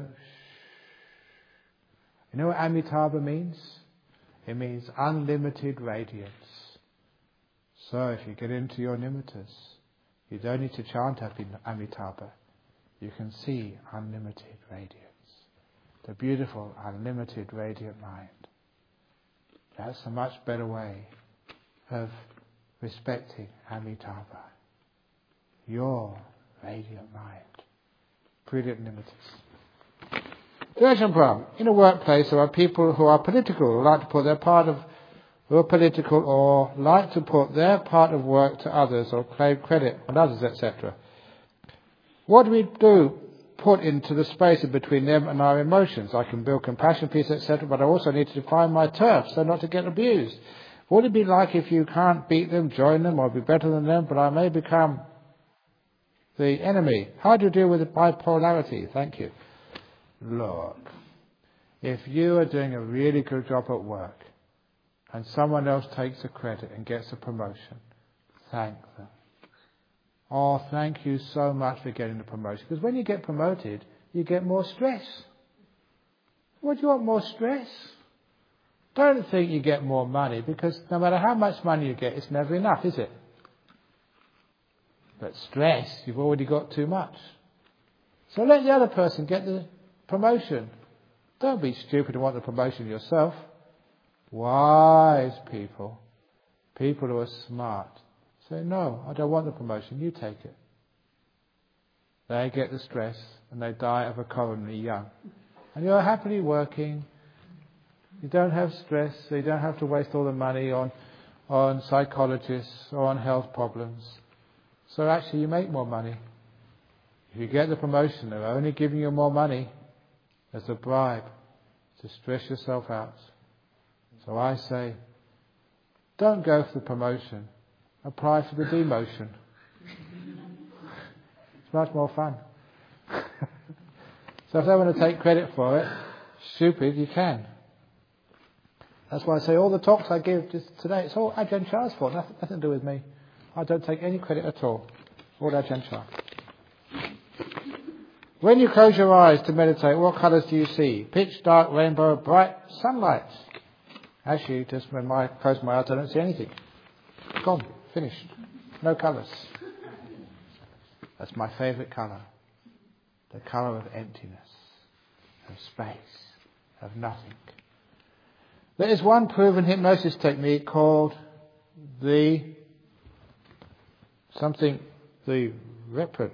you know what Amitabha means? It means unlimited radiance. So if you get into your nimittas, you don't need to chant Amitabha. You can see unlimited radiance. The beautiful, unlimited, radiant mind. That's a much better way of respecting Amitabha. Your radiant mind. Brilliant nimittas. Ajahn Brahm, in a workplace there are people who are political, who like to put their part of work to others or claim credit on others, etc. What do we do? Put into the space in between them and our emotions. I can build compassion, peace, etc., but I also need to define my turf so not to get abused. What would it be like if you can't beat them, join them, or be better than them, but I may become the enemy? How do you deal with the bipolarity? Thank you. Look, if you are doing a really good job at work and someone else takes the credit and gets a promotion, thank them. Oh, thank you so much for getting the promotion. Because when you get promoted, you get more stress. What do you want more stress? Don't think you get more money, because no matter how much money you get, it's never enough, is it? But stress, you've already got too much. So let the other person get the promotion. Don't be stupid and want the promotion yourself. Wise people, people who are smart, say, no, I don't want the promotion, you take it. They get the stress and they die of a coronary young. And you're happily working, you don't have stress, so you don't have to waste all the money on on psychologists or on health problems. So actually you make more money. If you get the promotion, they're only giving you more money as a bribe to stress yourself out. So I say, don't go for the promotion. Apply for the demotion. It's much more fun. So if they want to take credit for it, stupid, you can. That's why I say all the talks I give just today, it's all Ajahn Chah's fault, nothing to do with me. I don't take any credit at all. All Ajahn Chah. When you close your eyes to meditate, what colours do you see? Pitch dark, rainbow, bright, sunlight. Actually, just when I close my eyes, I don't see anything. Gone, finished. No colours. That's my favourite colour. The colour of emptiness, of space, of nothing. There is one proven hypnosis technique called the Reprin.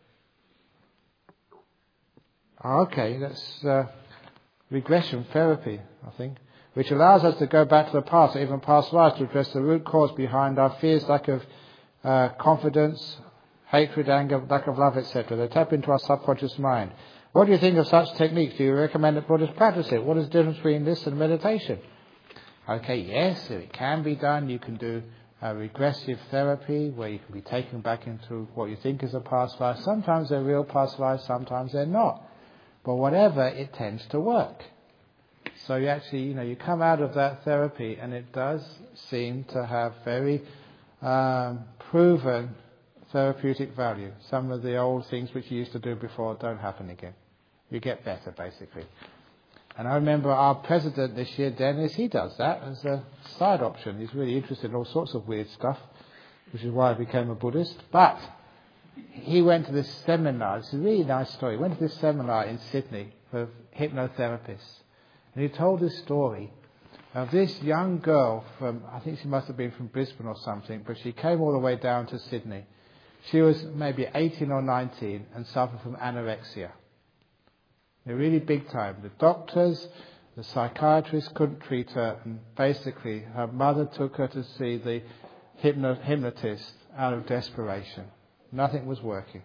That's regression therapy, I think, which allows us to go back to the past, or even past lives, to address the root cause behind our fears, lack of confidence, hatred, anger, lack of love, etc. They tap into our subconscious mind. What do you think of such techniques? Do you recommend that Buddhists practice it? What is the difference between this and meditation? Okay, yes, it can be done. You can do regressive therapy, where you can be taken back into what you think is a past life. Sometimes they're real past lives, sometimes they're not. But whatever, it tends to work. So you actually, you come out of that therapy, and it does seem to have very proven therapeutic value. Some of the old things which you used to do before don't happen again. You get better, basically. And I remember our president this year, Dennis, he does that as a side option. He's really interested in all sorts of weird stuff, which is why I became a Buddhist. But he went to this seminar. It's a really nice story. He went to this seminar in Sydney for hypnotherapists. And he told this story of this young girl from, I think she must have been from Brisbane or something, but she came all the way down to Sydney. She was maybe 18 or 19 and suffered from anorexia. They're really big time. The doctors, the psychiatrists couldn't treat her, and basically her mother took her to see the hypnotist out of desperation. Nothing was working.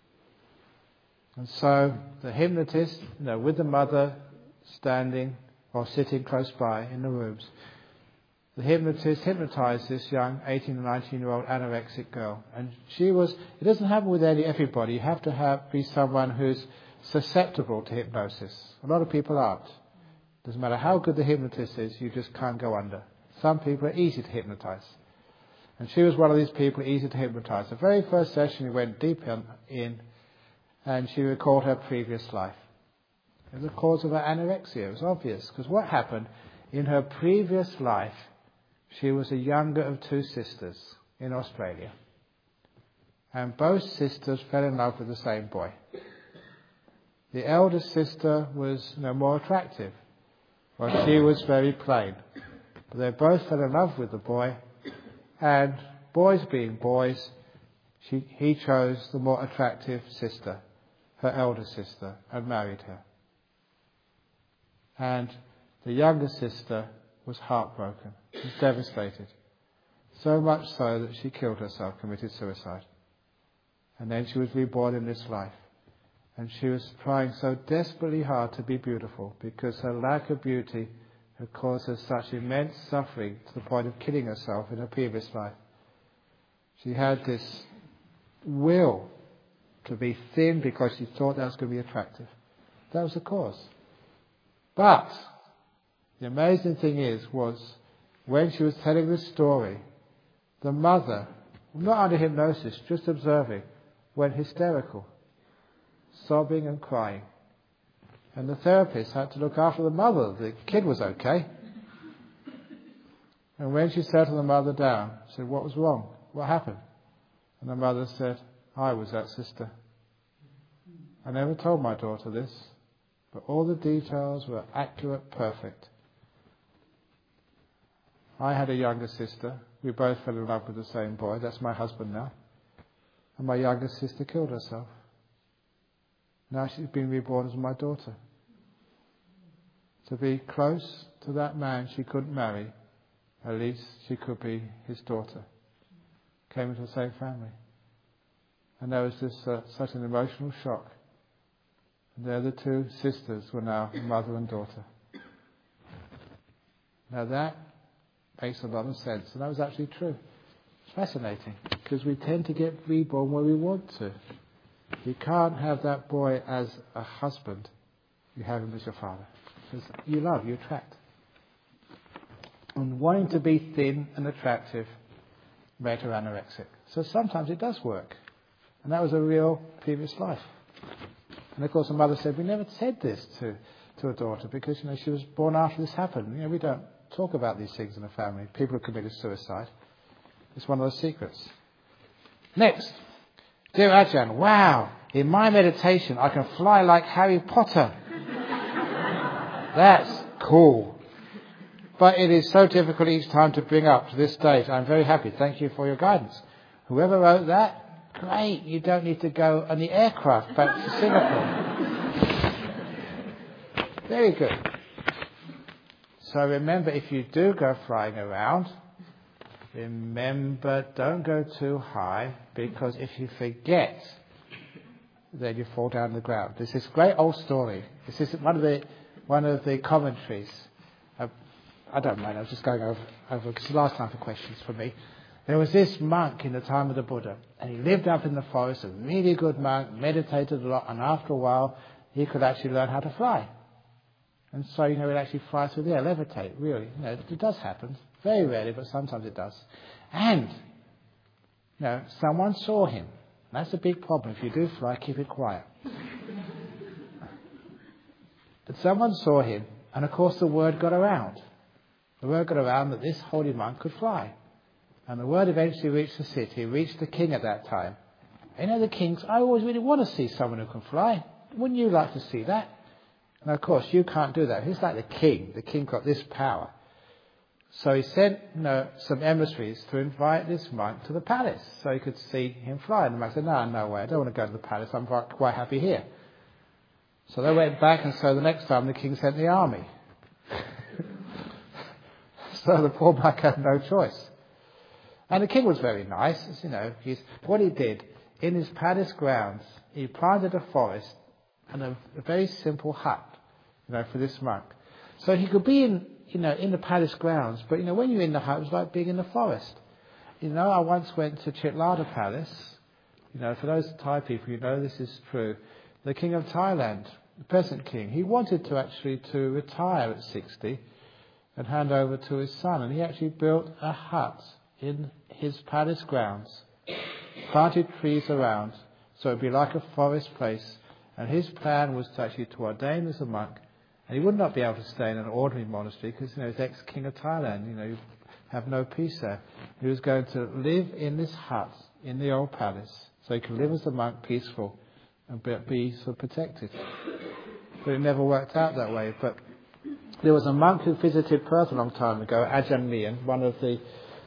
And so the hypnotist, with the mother standing or sitting close by in the rooms, the hypnotist hypnotised this young 18 or 19-year-old anorexic girl. And it doesn't happen with everybody. You have to be someone who's susceptible to hypnosis. A lot of people aren't. Doesn't matter how good the hypnotist is, you just can't go under. Some people are easy to hypnotise. And she was one of these people easy to hypnotise. The very first session, we went deep in, and she recalled her previous life. It was the cause of her anorexia. It was obvious. Because what happened, in her previous life, she was the younger of two sisters in Australia. And both sisters fell in love with the same boy. The eldest sister was more attractive, while she was very plain. But they both fell in love with the boy, and boys being boys, he chose the more attractive sister, her elder sister, and married her. And the younger sister was heartbroken, was devastated. So much so that she killed herself, committed suicide. And then she was reborn in this life. And she was trying so desperately hard to be beautiful, because her lack of beauty had caused her such immense suffering to the point of killing herself in her previous life. She had this will to be thin because she thought that was going to be attractive. That was the cause. But the amazing thing was when she was telling this story, the mother, not under hypnosis, just observing, went hysterical, sobbing and crying. And the therapist had to look after the mother. The kid was okay. And when she settled the mother down, she said, "What was wrong? What happened?" And the mother said, "I was that sister. I never told my daughter this, but all the details were accurate, perfect. I had a younger sister. We both fell in love with the same boy. That's my husband now. And my younger sister killed herself. Now she's been reborn as my daughter. To be close to that man she couldn't marry at least she could be his daughter. Came into the same family. And there was this such an emotional shock. And there the two sisters were now mother and daughter. Now that makes a lot of sense, and that was actually true. It's fascinating, because we tend to get reborn where we want to. You can't have that boy as a husband. You have him as your father. Because you love, you attract. And wanting to be thin and attractive made her anorexic. So sometimes it does work. And that was a real previous life. And of course the mother said, we never said this to a daughter because, she was born after this happened. We don't talk about these things in the family. People have committed suicide. It's one of those secrets. Next. Dear Ajahn, wow, in my meditation I can fly like Harry Potter. That's cool. But it is so difficult each time to bring up to this stage. I'm very happy. Thank you for your guidance. Whoever wrote that, great. You don't need to go on the aircraft back to Singapore. Very good. So remember, if you do go flying around, remember, don't go too high, because if you forget, then you fall down to the ground. There's this great old story. This is one of the commentaries. I don't mind, I was just going over because it's the last time for questions for me. There was this monk in the time of the Buddha, and he lived up in the forest, a really good monk, meditated a lot, and after a while, he could actually learn how to fly. And so, he'd actually fly through the air, levitate, really. It does happen. Very rarely, but sometimes it does. And, someone saw him. That's a big problem. If you do fly, keep it quiet. But someone saw him, and of course the word got around. The word got around that this holy monk could fly. And the word eventually reached the city, reached the king at that time. The kings, I always really want to see someone who can fly. Wouldn't you like to see that? And of course, you can't do that. He's like the king. The king got this power. So he sent some emissaries to invite this monk to the palace so he could see him fly. And the monk said, no way, I don't want to go to the palace. I'm quite happy here. So they went back, and so the next time the king sent the army. So the poor monk had no choice. And the king was very nice. What he did, in his palace grounds, he planted a forest and a very simple hut, for this monk. So he could be in the palace grounds, but when you're in the hut, it was like being in the forest. I once went to Chitlada Palace. For those Thai people, this is true. The king of Thailand, the present king, he wanted to retire at 60 and hand over to his son, and he actually built a hut in his palace grounds, planted trees around, so it'd be like a forest place. And his plan was to ordain as a monk. And he would not be able to stay in an ordinary monastery because, he's ex-king of Thailand. You have no peace there. He was going to live in this hut in the old palace so he could live as a monk, peaceful, and be sort of protected. But it never worked out that way. But there was a monk who visited Perth a long time ago, Ajahn Mian, one of the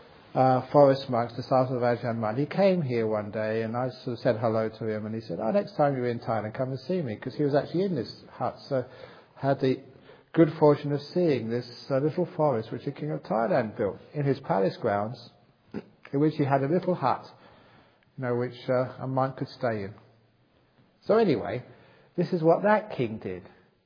forest monks, disciple of Ajahn Mun. He came here one day, and I sort of said hello to him, and he said, next time you're in Thailand, come and see me, because he was actually in this hut. So had the good fortune of seeing this little forest which the king of Thailand built in his palace grounds, in which he had a little hut, which a monk could stay in. So anyway, this is what that king did.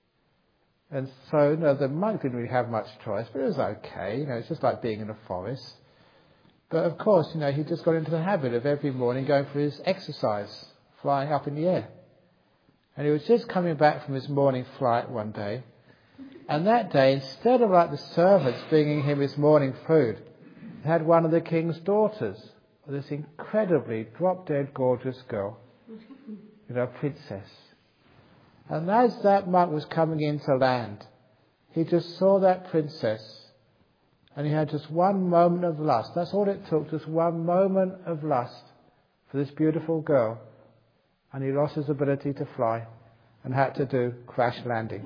And so, the monk didn't really have much choice, but it was okay. It's just like being in a forest. But of course, he just got into the habit of every morning going for his exercise, flying up in the air. And he was just coming back from his morning flight one day. And that day, instead of like the servants bringing him his morning food, he had one of the king's daughters, this incredibly drop-dead gorgeous girl, princess. And as that monk was coming into land, he just saw that princess, and he had just one moment of lust. That's all it took, just one moment of lust for this beautiful girl. And he lost his ability to fly and had to do crash landing.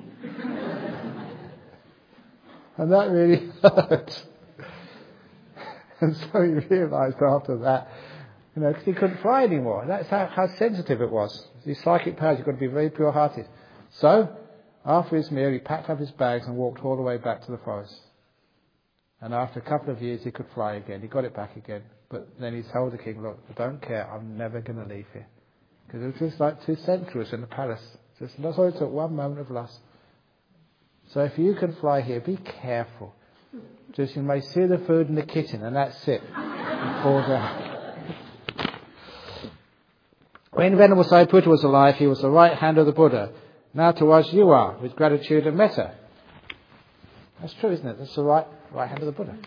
And that really hurt. And so he realised after that, because he couldn't fly anymore. That's how sensitive it was. These psychic powers, you've got to be very pure-hearted. So, after his meal, he packed up his bags and walked all the way back to the forest. And after a couple of years, he could fly again. He got it back again. But then he told the king, look, I don't care. I'm never going to leave here. Because it was just like 2 centuries in the palace. That's all it took, one moment of lust. So if you can fly here, be careful. Just you may see the food in the kitchen, and that's it. It falls out. When Venerable Sariputta was alive, he was the right hand of the Buddha. Now towards you are, with gratitude and metta. That's true, isn't it? That's the right hand of the Buddha.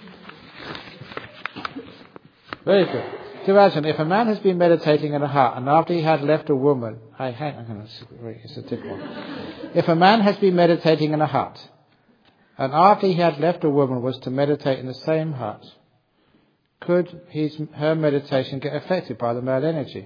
Very good. To Ajahn, if a man has been meditating in a hut and after he had left a woman... It's a tip one. If a man has been meditating in a hut and after he had left a woman was to meditate in the same hut, could her meditation get affected by the male energy?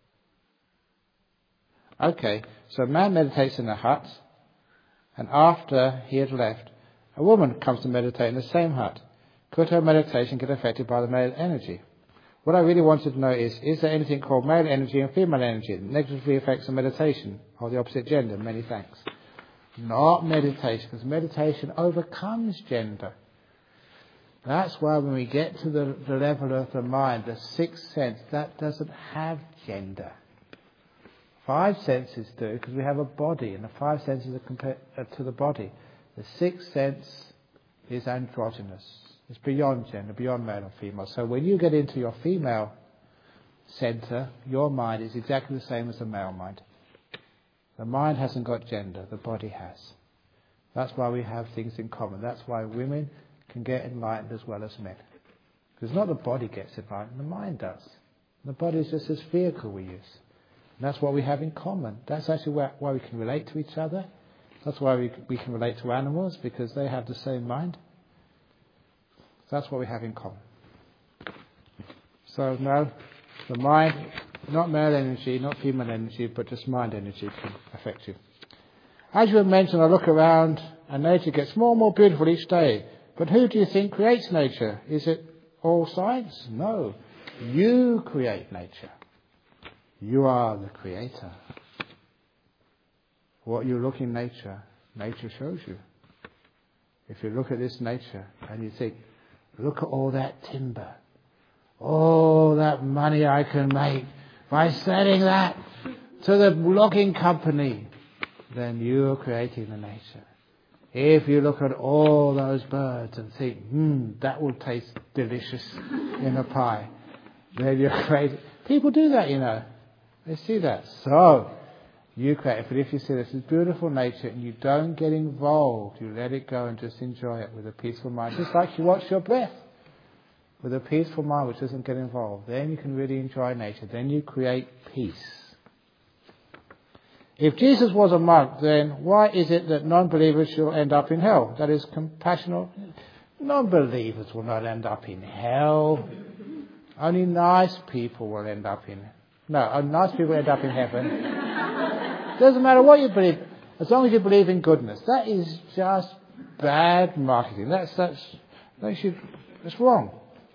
Okay, so a man meditates in a hut and after he had left, a woman comes to meditate in the same hut. Could her meditation get affected by the male energy? What I really wanted to know is there anything called male energy and female energy that negatively affects the meditation of the opposite gender? Many thanks. Not meditation, because meditation overcomes gender. That's why when we get to the level of the mind, the sixth sense, that doesn't have gender. 5 senses do, because we have a body, and the 5 senses are compared to the body. The sixth sense is androgynous. It's beyond gender, beyond male and female. So when you get into your female centre, your mind is exactly the same as the male mind. The mind hasn't got gender, the body has. That's why we have things in common. That's why women can get enlightened as well as men. Because not the body gets enlightened, the mind does. The body is just this vehicle we use. And that's what we have in common. That's actually why we can relate to each other. That's why we can relate to animals, because they have the same mind. That's what we have in common. So no, the mind, not male energy, not female energy, but just mind energy can affect you. As you have mentioned, I look around and nature gets more and more beautiful each day. But who do you think creates nature? Is it all science? No. You create nature. You are the creator. What you look in nature, nature shows you. If you look at this nature and you think, look at all that timber, all that money I can make by selling that to the logging company, then you are creating the nature. If you look at all those birds and think, that will taste delicious in a pie, then you're creating. People do that, you know. They see that. So, you create it. But if you see this is beautiful nature and you don't get involved, you let it go and just enjoy it with a peaceful mind. Just like you watch your breath. With a peaceful mind which doesn't get involved. Then you can really enjoy nature. Then you create peace. If Jesus was a monk, then why is it that non-believers shall end up in hell? That is compassionate. Non-believers will not end up in hell. Only nice people will end up in hell. No, nice people end up in heaven. Doesn't matter what you believe, as long as you believe in goodness. That is just bad marketing. That's wrong.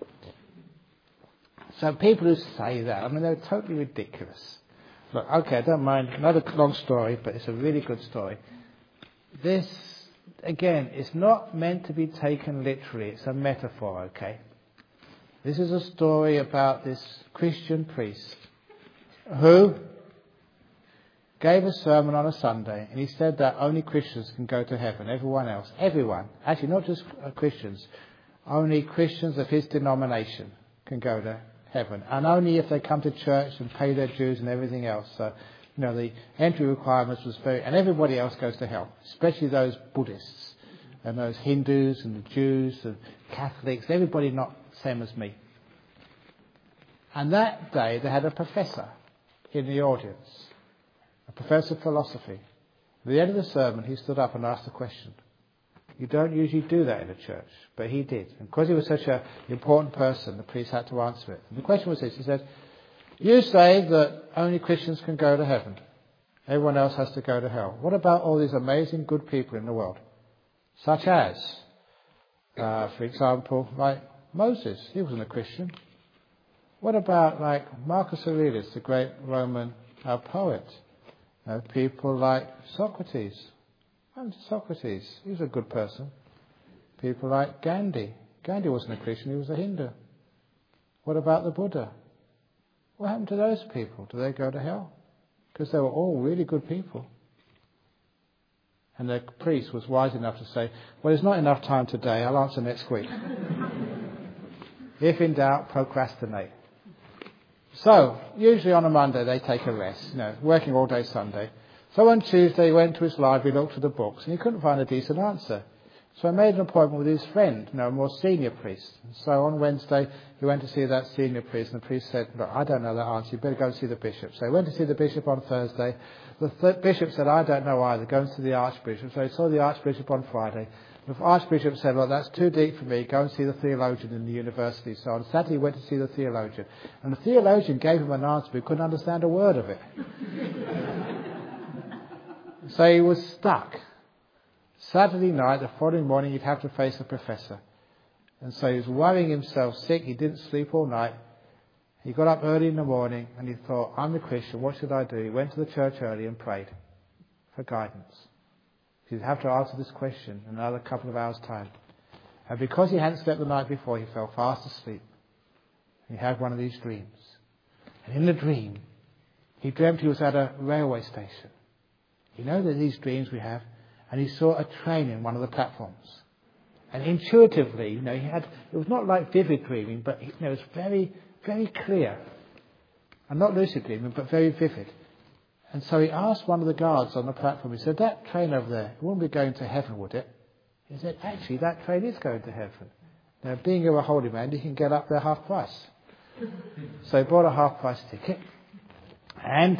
So people who say that, I mean, they're totally ridiculous. Look, okay, I don't mind. Another long story, but it's a really good story. This, again, is not meant to be taken literally. It's a metaphor, okay? This is a story about this Christian priest who gave a sermon on a Sunday, and he said that only Christians can go to heaven. Everyone else, everyone, actually not just Christians, only Christians of his denomination can go to heaven, and only if they come to church and pay their dues and everything else. So, the entry requirements was and everybody else goes to hell, especially those Buddhists and those Hindus and the Jews and Catholics. Everybody not same as me. And that day they had a professor in the audience, a professor of philosophy. At the end of the sermon, he stood up and asked a question. You don't usually do that in a church, but he did. And because he was such an important person, the priest had to answer it. And the question was this. He said, you say that only Christians can go to heaven. Everyone else has to go to hell. What about all these amazing good people in the world? Such as, for example, like Moses. He wasn't a Christian. What about like Marcus Aurelius, the great Roman poet? People like Socrates. Socrates, he was a good person. People like Gandhi. Gandhi wasn't a Christian, he was a Hindu. What about the Buddha? What happened to those people? Do they go to hell? Because they were all really good people. And the priest was wise enough to say, well, there's not enough time today, I'll answer next week. If in doubt, procrastinate. So, usually on a Monday they take a rest, working all day Sunday. So on Tuesday he went to his library, looked at the books, and he couldn't find a decent answer. So he made an appointment with his friend, a more senior priest. And so on Wednesday he went to see that senior priest, and the priest said, look, I don't know that answer, you better go and see the bishop. So he went to see the bishop on Thursday. The bishop said, I don't know either, go and see the archbishop. So he saw the archbishop on Friday. The archbishop said, well, that's too deep for me, go and see the theologian in the university. So on Saturday he went to see the theologian. And the theologian gave him an answer, but he couldn't understand a word of it. So he was stuck. Saturday night, the following morning, he'd have to face the professor. And so he was worrying himself sick. He didn't sleep all night. He got up early in the morning and he thought, I'm a Christian, what should I do? He went to the church early and prayed for guidance. He'd have to answer this question in another couple of hours' time. And because he hadn't slept the night before, he fell fast asleep. He had one of these dreams. And in the dream, he dreamt he was at a railway station. You know that these dreams we have, and he saw a train in one of the platforms. And intuitively, it was not like vivid dreaming, but it was very, very clear. And not lucid dreaming, but very vivid. And so he asked one of the guards on the platform, he said, that train over there, it wouldn't be going to heaven, would it? He said, actually, that train is going to heaven. Now, being you're a holy man, you can get up there half price. So he bought a half price ticket. And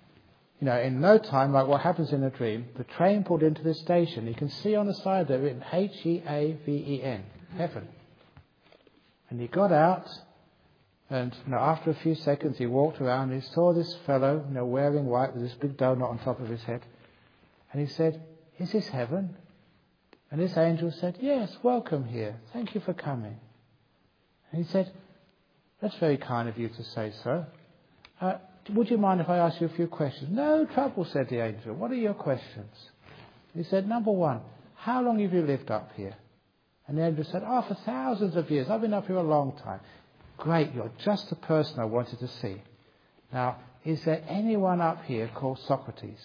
in no time, like what happens in a dream, the train pulled into the station. You can see on the side there written Heaven, heaven. And he got out, and after a few seconds he walked around and he saw this fellow, wearing white with this big donut on top of his head. And he said, is this heaven? And this angel said, yes, welcome here. Thank you for coming. And he said, that's very kind of you to say so. Would you mind if I ask you a few questions? No trouble, said the angel. What are your questions? He said, number one, how long have you lived up here? And the angel said, for thousands of years. I've been up here a long time. Great, you're just the person I wanted to see. Now, is there anyone up here called Socrates?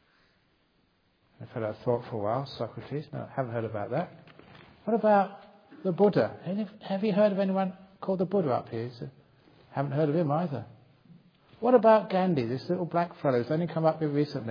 The fellow thought for a while, Socrates. No, I haven't heard about that. What about the Buddha? Have you heard of anyone called the Buddha up here? He said, haven't heard of him either. What about Gandhi, this little black fellow who's only come up here recently?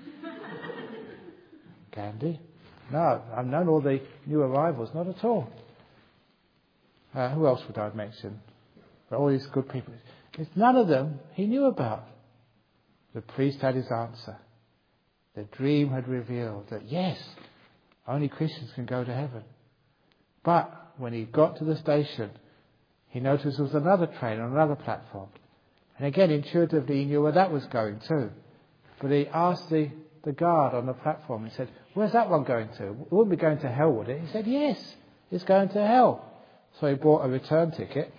Gandhi? No, I've known all the new arrivals, not at all. Who else would I mention? All these good people. None of them he knew about. The priest had his answer. The dream had revealed that yes, only Christians can go to heaven. But when he got to the station, he noticed there was another train on another platform. And again, intuitively, he knew where that was going too. But he asked the guard on the platform, he said, where's that one going to? It wouldn't be going to hell, would it? He said, yes, it's going to hell. So he bought a return ticket.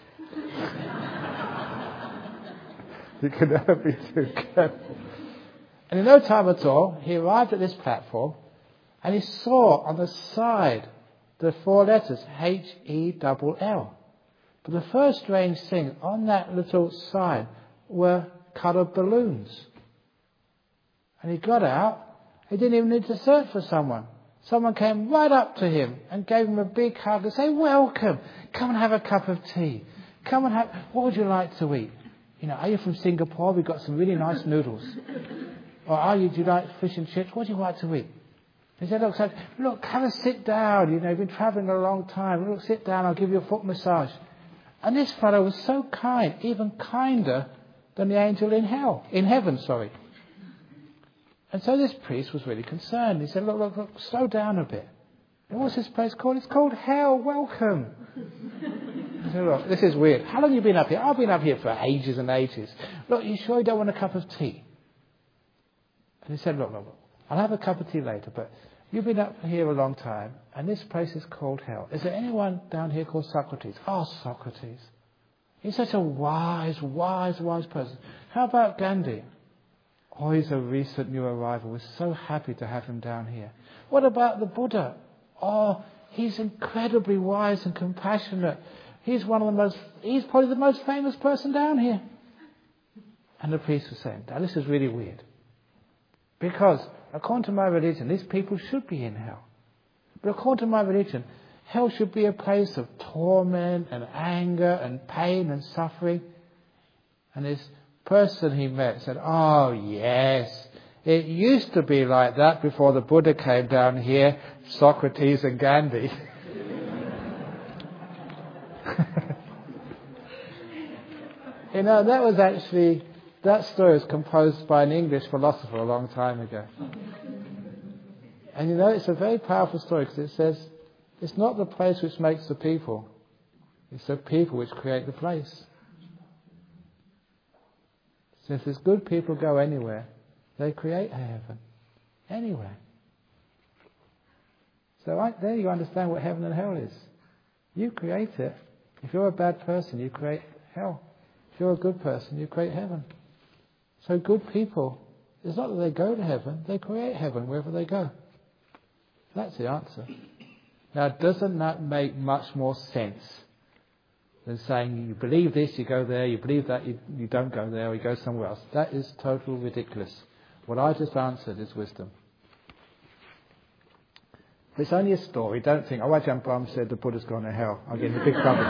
You can never be too careful. And in no time at all, he arrived at this platform and he saw on the side the 4 letters, H-E-L-L. But the first strange thing, on that little sign were coloured balloons. And he got out, he didn't even need to search for someone. Someone came right up to him and gave him a big hug and said, welcome, come and have a cup of tea. Come and what would you like to eat? Are you from Singapore? We've got some really nice noodles. Or do you like fish and chips? What do you like to eat? He said, look, have a sit down. You've been travelling a long time. Look, sit down, I'll give you a foot massage. And this fellow was so kind, even kinder than the angel in heaven. And so this priest was really concerned. He said, look, slow down a bit. And what's this place called? It's called hell, welcome. I said, look, this is weird. How long have you been up here? I've been up here for ages and ages. Look, you sure you don't want a cup of tea? And he said, look, I'll have a cup of tea later, but you've been up here a long time, and this place is called hell. Is there anyone down here called Socrates? Oh, Socrates. He's such a wise person. How about Gandhi? Oh, he's a recent new arrival. We're so happy to have him down here. What about the Buddha? Oh, he's incredibly wise and compassionate. He's probably the most famous person down here. And the priest was saying, now this is really weird. Because according to my religion, these people should be in hell. But according to my religion, hell should be a place of torment and anger and pain and suffering. And this person he met said, oh yes, it used to be like that before the Buddha came down here, Socrates and Gandhi. That story was composed by an English philosopher a long time ago. And it's a very powerful story because it says, it's not the place which makes the people, it's the people which create the place. So if there's good people go anywhere, they create a heaven. Anywhere. So right there you understand what heaven and hell is. You create it. If you're a bad person, you create hell. If you're a good person, you create heaven. So good people, it's not that they go to heaven, they create heaven wherever they go. That's the answer. Now, doesn't that make much more sense than saying you believe this, you go there, you believe that, you don't go there, or you go somewhere else? That is total ridiculous. What I just answered is wisdom. It's only a story. Don't think, Ajahn Brahm said the Buddha's gone to hell. I'll get in a big trouble.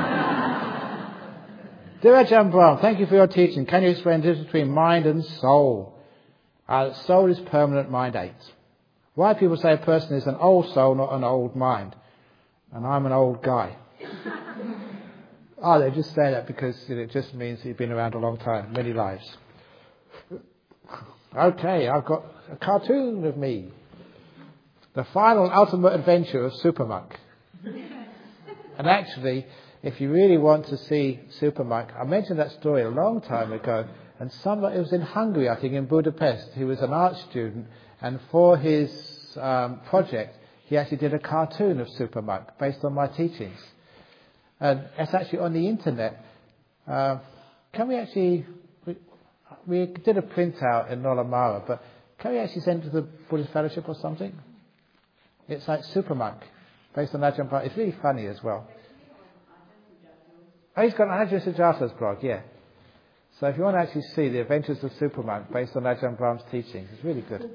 Dear Ajahn Brahm, thank you for your teaching. Can you explain the difference between mind and soul? Soul is permanent, mind ain't. Why people say a person is an old soul, not an old mind? And I'm an old guy. They just say that because it just means you've been around a long time, many lives. Okay, I've got a cartoon of me. The final ultimate adventure of Super Monk. And actually, if you really want to see Super Monk, I mentioned that story a long time ago, and it was in Hungary, I think, in Budapest. He was an art student, and for his project, he actually did a cartoon of Super Monk based on my teachings. And it's actually on the internet. Can we actually... We did a printout in Nolamara, but can we actually send it to the Buddhist Fellowship or something? It's like Super Monk, based on Ajahn Brahm. It's really funny as well. Oh, he's got an Ajahn Sujata's blog, yeah. So if you want to actually see the adventures of Super Monk based on Ajahn Brahm's teachings, it's really good.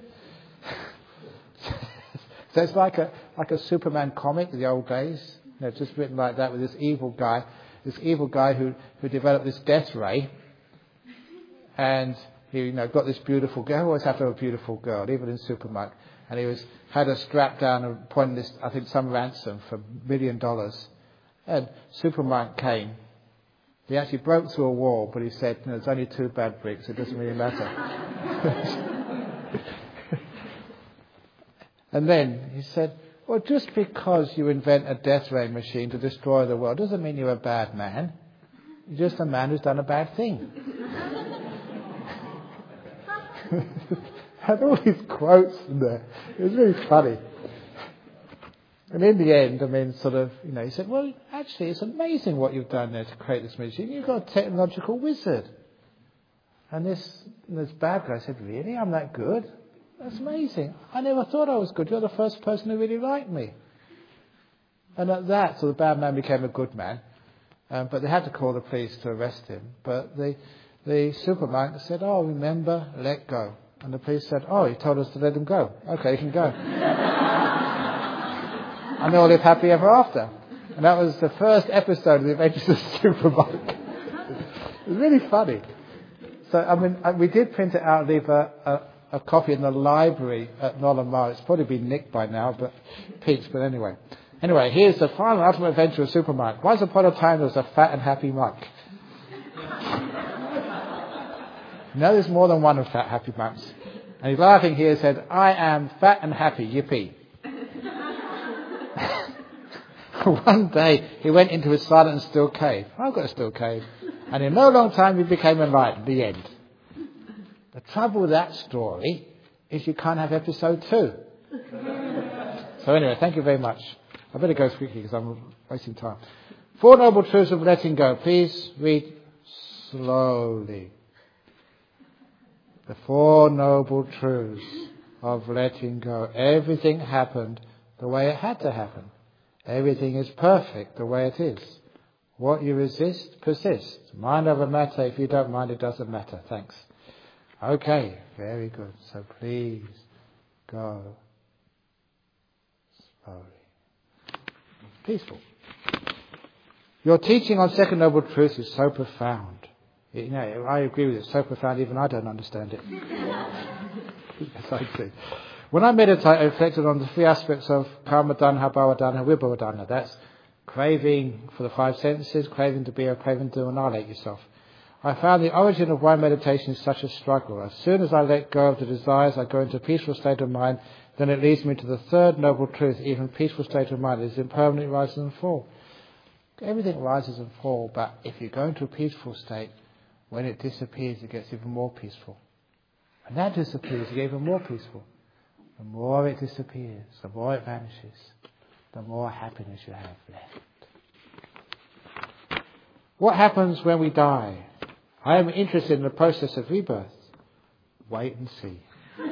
So it's like a Superman comic of the old days, just written like that with this evil guy who developed this death ray, and he got this beautiful girl. Always have to have a beautiful girl, even in Super Monk. And he had her strapped down and pointing this, I think, some ransom for $1 million. And Super Monk came. He actually broke through a wall, but he said, there's only 2 bad bricks, it doesn't really matter. And then he said, well, just because you invent a death ray machine to destroy the world doesn't mean you're a bad man. You're just a man who's done a bad thing. Had all these quotes in there. It was really funny. And in the end, he said, well, actually, it's amazing what you've done there to create this machine. You've got a technological wizard. And this bad guy said, really? I'm that good? That's amazing. I never thought I was good. You're the first person who really liked me. And at that, so the bad man became a good man. But they had to call the police to arrest him. But the Super Monk said, oh, remember, let go. And the police said, oh, you told us to let him go. Okay, you can go. And they all live happy ever after. And that was the first episode of the Adventures of Super Monk. It was really funny. So, we did print it out and leave a copy in the library at Nolamara. It's probably been nicked by now, but anyway. Anyway, here's the final ultimate adventure of Super Monk. Once upon a time, there was a fat and happy monk. Now there's more than one of fat, happy monks. And he's laughing here and said, I am fat and happy, yippee. One day, he went into his silent and still cave. I've got a still cave. And in no long time, he became enlightened. The end. The trouble with that story is you can't have episode 2. So anyway, thank you very much. I better go quickly because I'm wasting time. 4 Noble Truths of Letting Go. Please read slowly. The 4 Noble Truths of Letting Go. Everything happened the way it had to happen. Everything is perfect the way it is. What you resist persists. Mind over matter. If you don't mind, it doesn't matter. Thanks. Okay, very good. So please go slowly. Peaceful. Your teaching on Second Noble Truth is so profound. I agree with it. It's so profound, even I don't understand it. Yes, I do. When I meditate, I reflected on the three aspects of karma dhanha, bhava dhanha, vibhava dhanha. That's craving for the five senses, craving to be or craving to annihilate yourself. I found the origin of why meditation is such a struggle. As soon as I let go of the desires, I go into a peaceful state of mind, then it leads me to the third noble truth, even peaceful state of mind. It is impermanent, rises and falls. Everything rises and falls, but if you go into a peaceful state, when it disappears, it gets even more peaceful. And that disappears, it gets even more peaceful. The more it disappears, the more it vanishes, the more happiness you have left. What happens when we die? I am interested in the process of rebirth. Wait and see.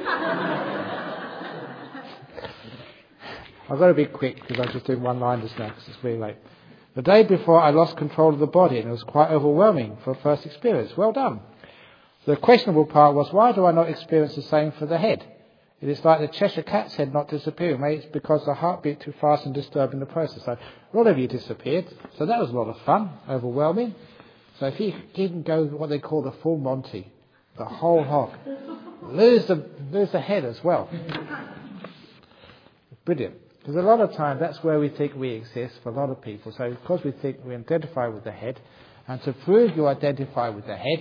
I've got to be quick because I'm just doing one-liners now because it's really late. The day before I lost control of the body and it was quite overwhelming for a first experience. Well done. The questionable part was, why do I not experience the same for the head? It is like the Cheshire Cat's head not disappearing. Maybe it's because the heart beat too fast and disturbing the process. So a lot of you disappeared. So that was a lot of fun, overwhelming. So if you even go what they call the full Monty, the whole hog, lose the head as well. Brilliant. Because a lot of time that's where we think we exist for a lot of people. So because we think we identify with the head, and to prove you identify with the head,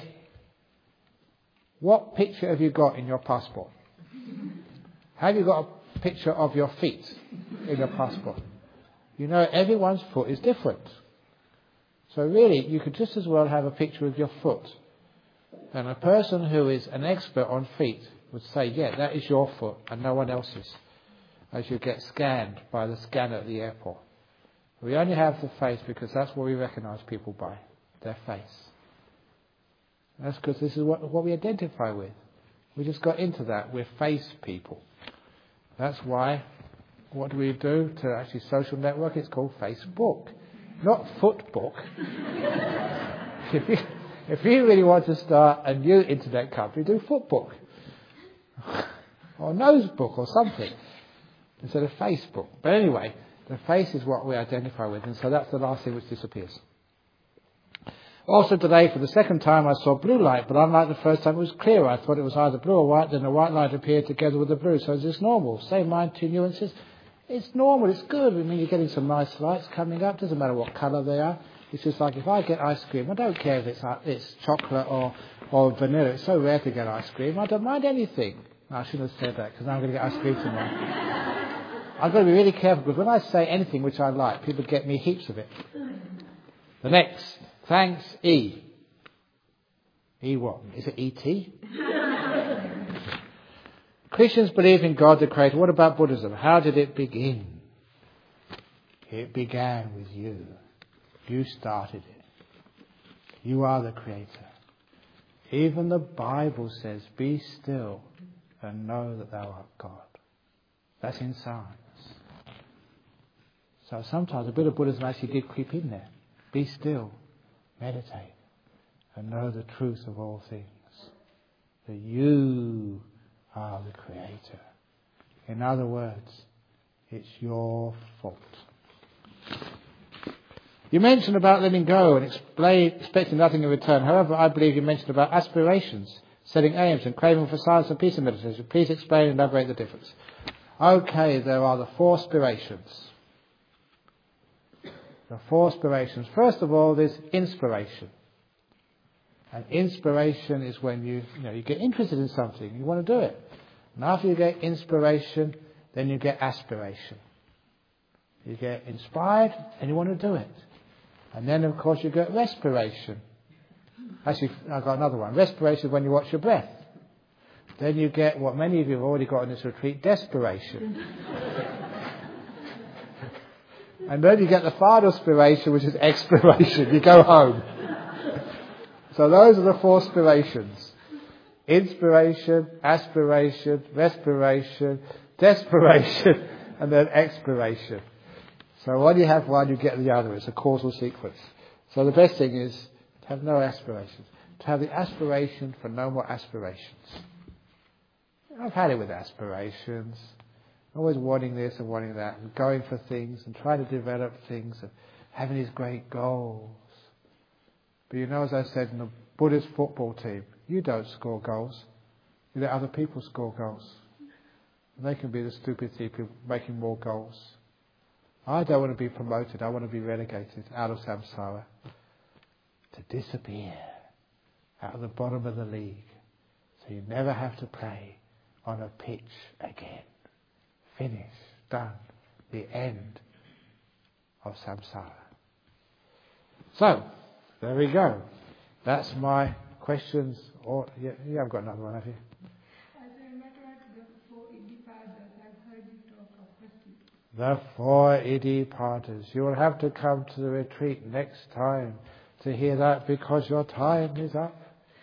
what picture have you got in your passport? Have you got a picture of your feet in your passport? You know, everyone's foot is different. So really, you could just as well have a picture of your foot. And a person who is an expert on feet would say, yeah, that is your foot and no one else's. As you get scanned by the scanner at the airport. We only have the face because that's what we recognise people by, their face. That's because this is what we identify with. We just got into that. We're face people. That's why, what do we do to actually social network? It's called Facebook, not Footbook. If you really want to start a new internet company, do Footbook. Or Nosebook or something. Instead of Facebook. But anyway, the face is what we identify with, and so that's the last thing which disappears. Also today, for the second time, I saw blue light, but unlike the first time, it was clear. I thought it was either blue or white, then the white light appeared together with the blue. So is this normal? Same mind, two nuances. It's normal, it's good. I mean, you're getting some nice lights coming up. Doesn't matter what colour they are. It's just like if I get ice cream, I don't care if it's chocolate or vanilla. It's so rare to get ice cream. I don't mind anything. No, I shouldn't have said that because now I'm going to get ice cream tomorrow. I've got to be really careful because when I say anything which I like, people get me heaps of it. The next. Thanks, E. E what? Is it E.T.? Christians believe in God the Creator. What about Buddhism? How did it begin? It began with you. You started it. You are the Creator. Even the Bible says, be still and know that thou art God. That's in science. So sometimes a bit of Buddhism actually did creep in there. Be still. Meditate and know the truth of all things. That you are the Creator. In other words, it's your fault. You mentioned about letting go and expecting nothing in return. However, I believe you mentioned about aspirations, setting aims and craving for silence and peace in meditation. Please explain and elaborate the difference. Okay, there are the four spirations. The four spirations. First of all, there's inspiration. And inspiration is when you get interested in something. You want to do it. And after you get inspiration, then you get aspiration. You get inspired and you want to do it. And then, of course, you get respiration. Actually, I've got another one. Respiration is when you watch your breath. Then you get what many of you have already got in this retreat, desperation. And then you get the final spiration, which is expiration. You go home. So those are the four spirations. Inspiration, aspiration, respiration, desperation, and then expiration. So when you have one, you get the other. It's a causal sequence. So the best thing is to have no aspirations. To have the aspiration for no more aspirations. I've had it with aspirations. Always wanting this and wanting that, and going for things, and trying to develop things, and having these great goals. But you know, as I said, in the Buddhist football team, you don't score goals. You let other people score goals. And they can be the stupid people making more goals. I don't want to be promoted. I want to be relegated out of samsara. To disappear out of the bottom of the league. So you never have to play on a pitch again. Finish. Done. The end of samsara. So, there we go. That's my questions. Or yeah, I've got another one, have you? The 4 Iddhipadas. You will have to come to the retreat next time to hear that because your time is up.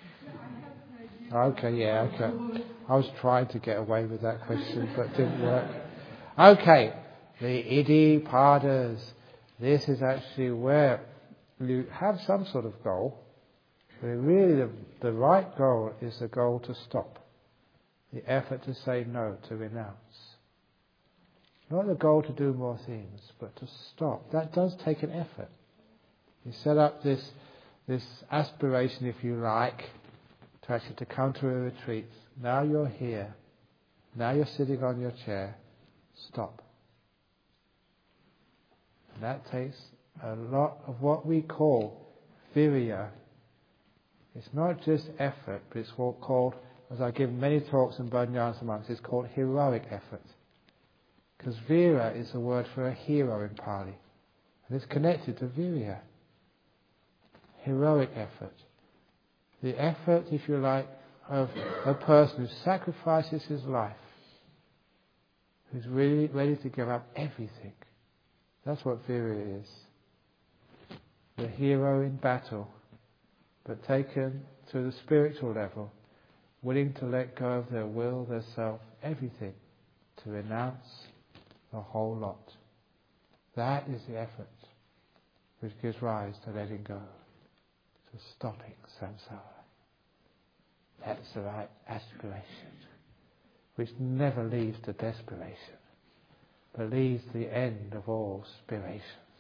Okay. I was trying to get away with that question, but it didn't work. Okay, the Iddhipadas. This is actually where you have some sort of goal, but really the right goal is the goal to stop. The effort to say no, to renounce. Not the goal to do more things, but to stop. That does take an effort. You set up this aspiration, if you like, to actually to come to a retreat. Now you're here. Now you're sitting on your chair. Stop. And that takes a lot of what we call virya. It's not just effort, but it's what called, as I give many talks in Bodhinyana monks, it's called heroic effort. Because vira is the word for a hero in Pali. And it's connected to virya. Heroic effort. The effort, if you like, of a person who sacrifices his life, who's really ready to give up everything. That's what virya is. The hero in battle, but taken to the spiritual level, willing to let go of their will, their self, everything, to renounce the whole lot. That is the effort which gives rise to letting go, to stopping samsara. That's the right aspiration, which never leads to desperation, but leads to the end of all spirations.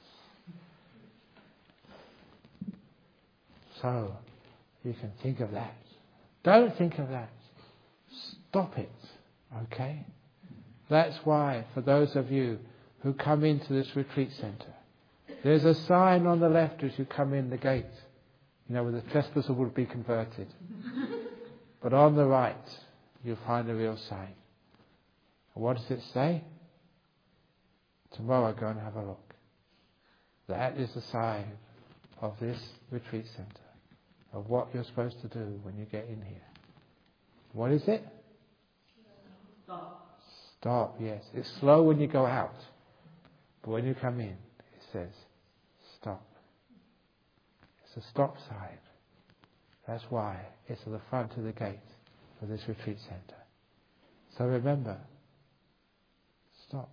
So, you can think of that. Don't think of that. Stop it, okay? That's why, for those of you who come into this retreat centre, there's a sign on the left as you come in the gate, where the trespasser would be converted. But on the right, you'll find a real sign. And what does it say? Tomorrow go and have a look. That is the sign of this retreat centre, of what you're supposed to do when you get in here. What is it? Stop, yes. It's slow when you go out. But when you come in, it says, stop. It's a stop sign. That's why it's at the front of the gate of this retreat centre. So remember, stop.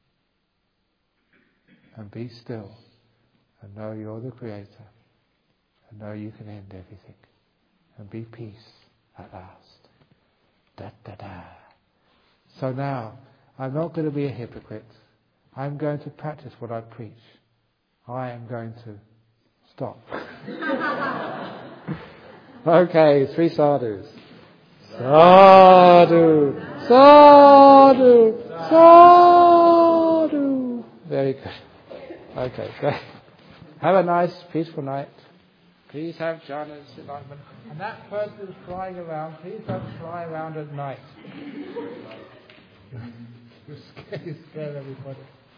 And be still. And know you're the Creator. And know you can end everything. And be peace at last. Da-da-da. So now, I'm not going to be a hypocrite. I'm going to practice what I preach. I am going to stop. Okay, 3 sadhus. Sadhu, sadhu, sadhu. Very good. Okay, great. Have a nice, peaceful night. Please have jhanas, enlightenment. And that person who's flying around, please don't fly around at night. You scare everybody.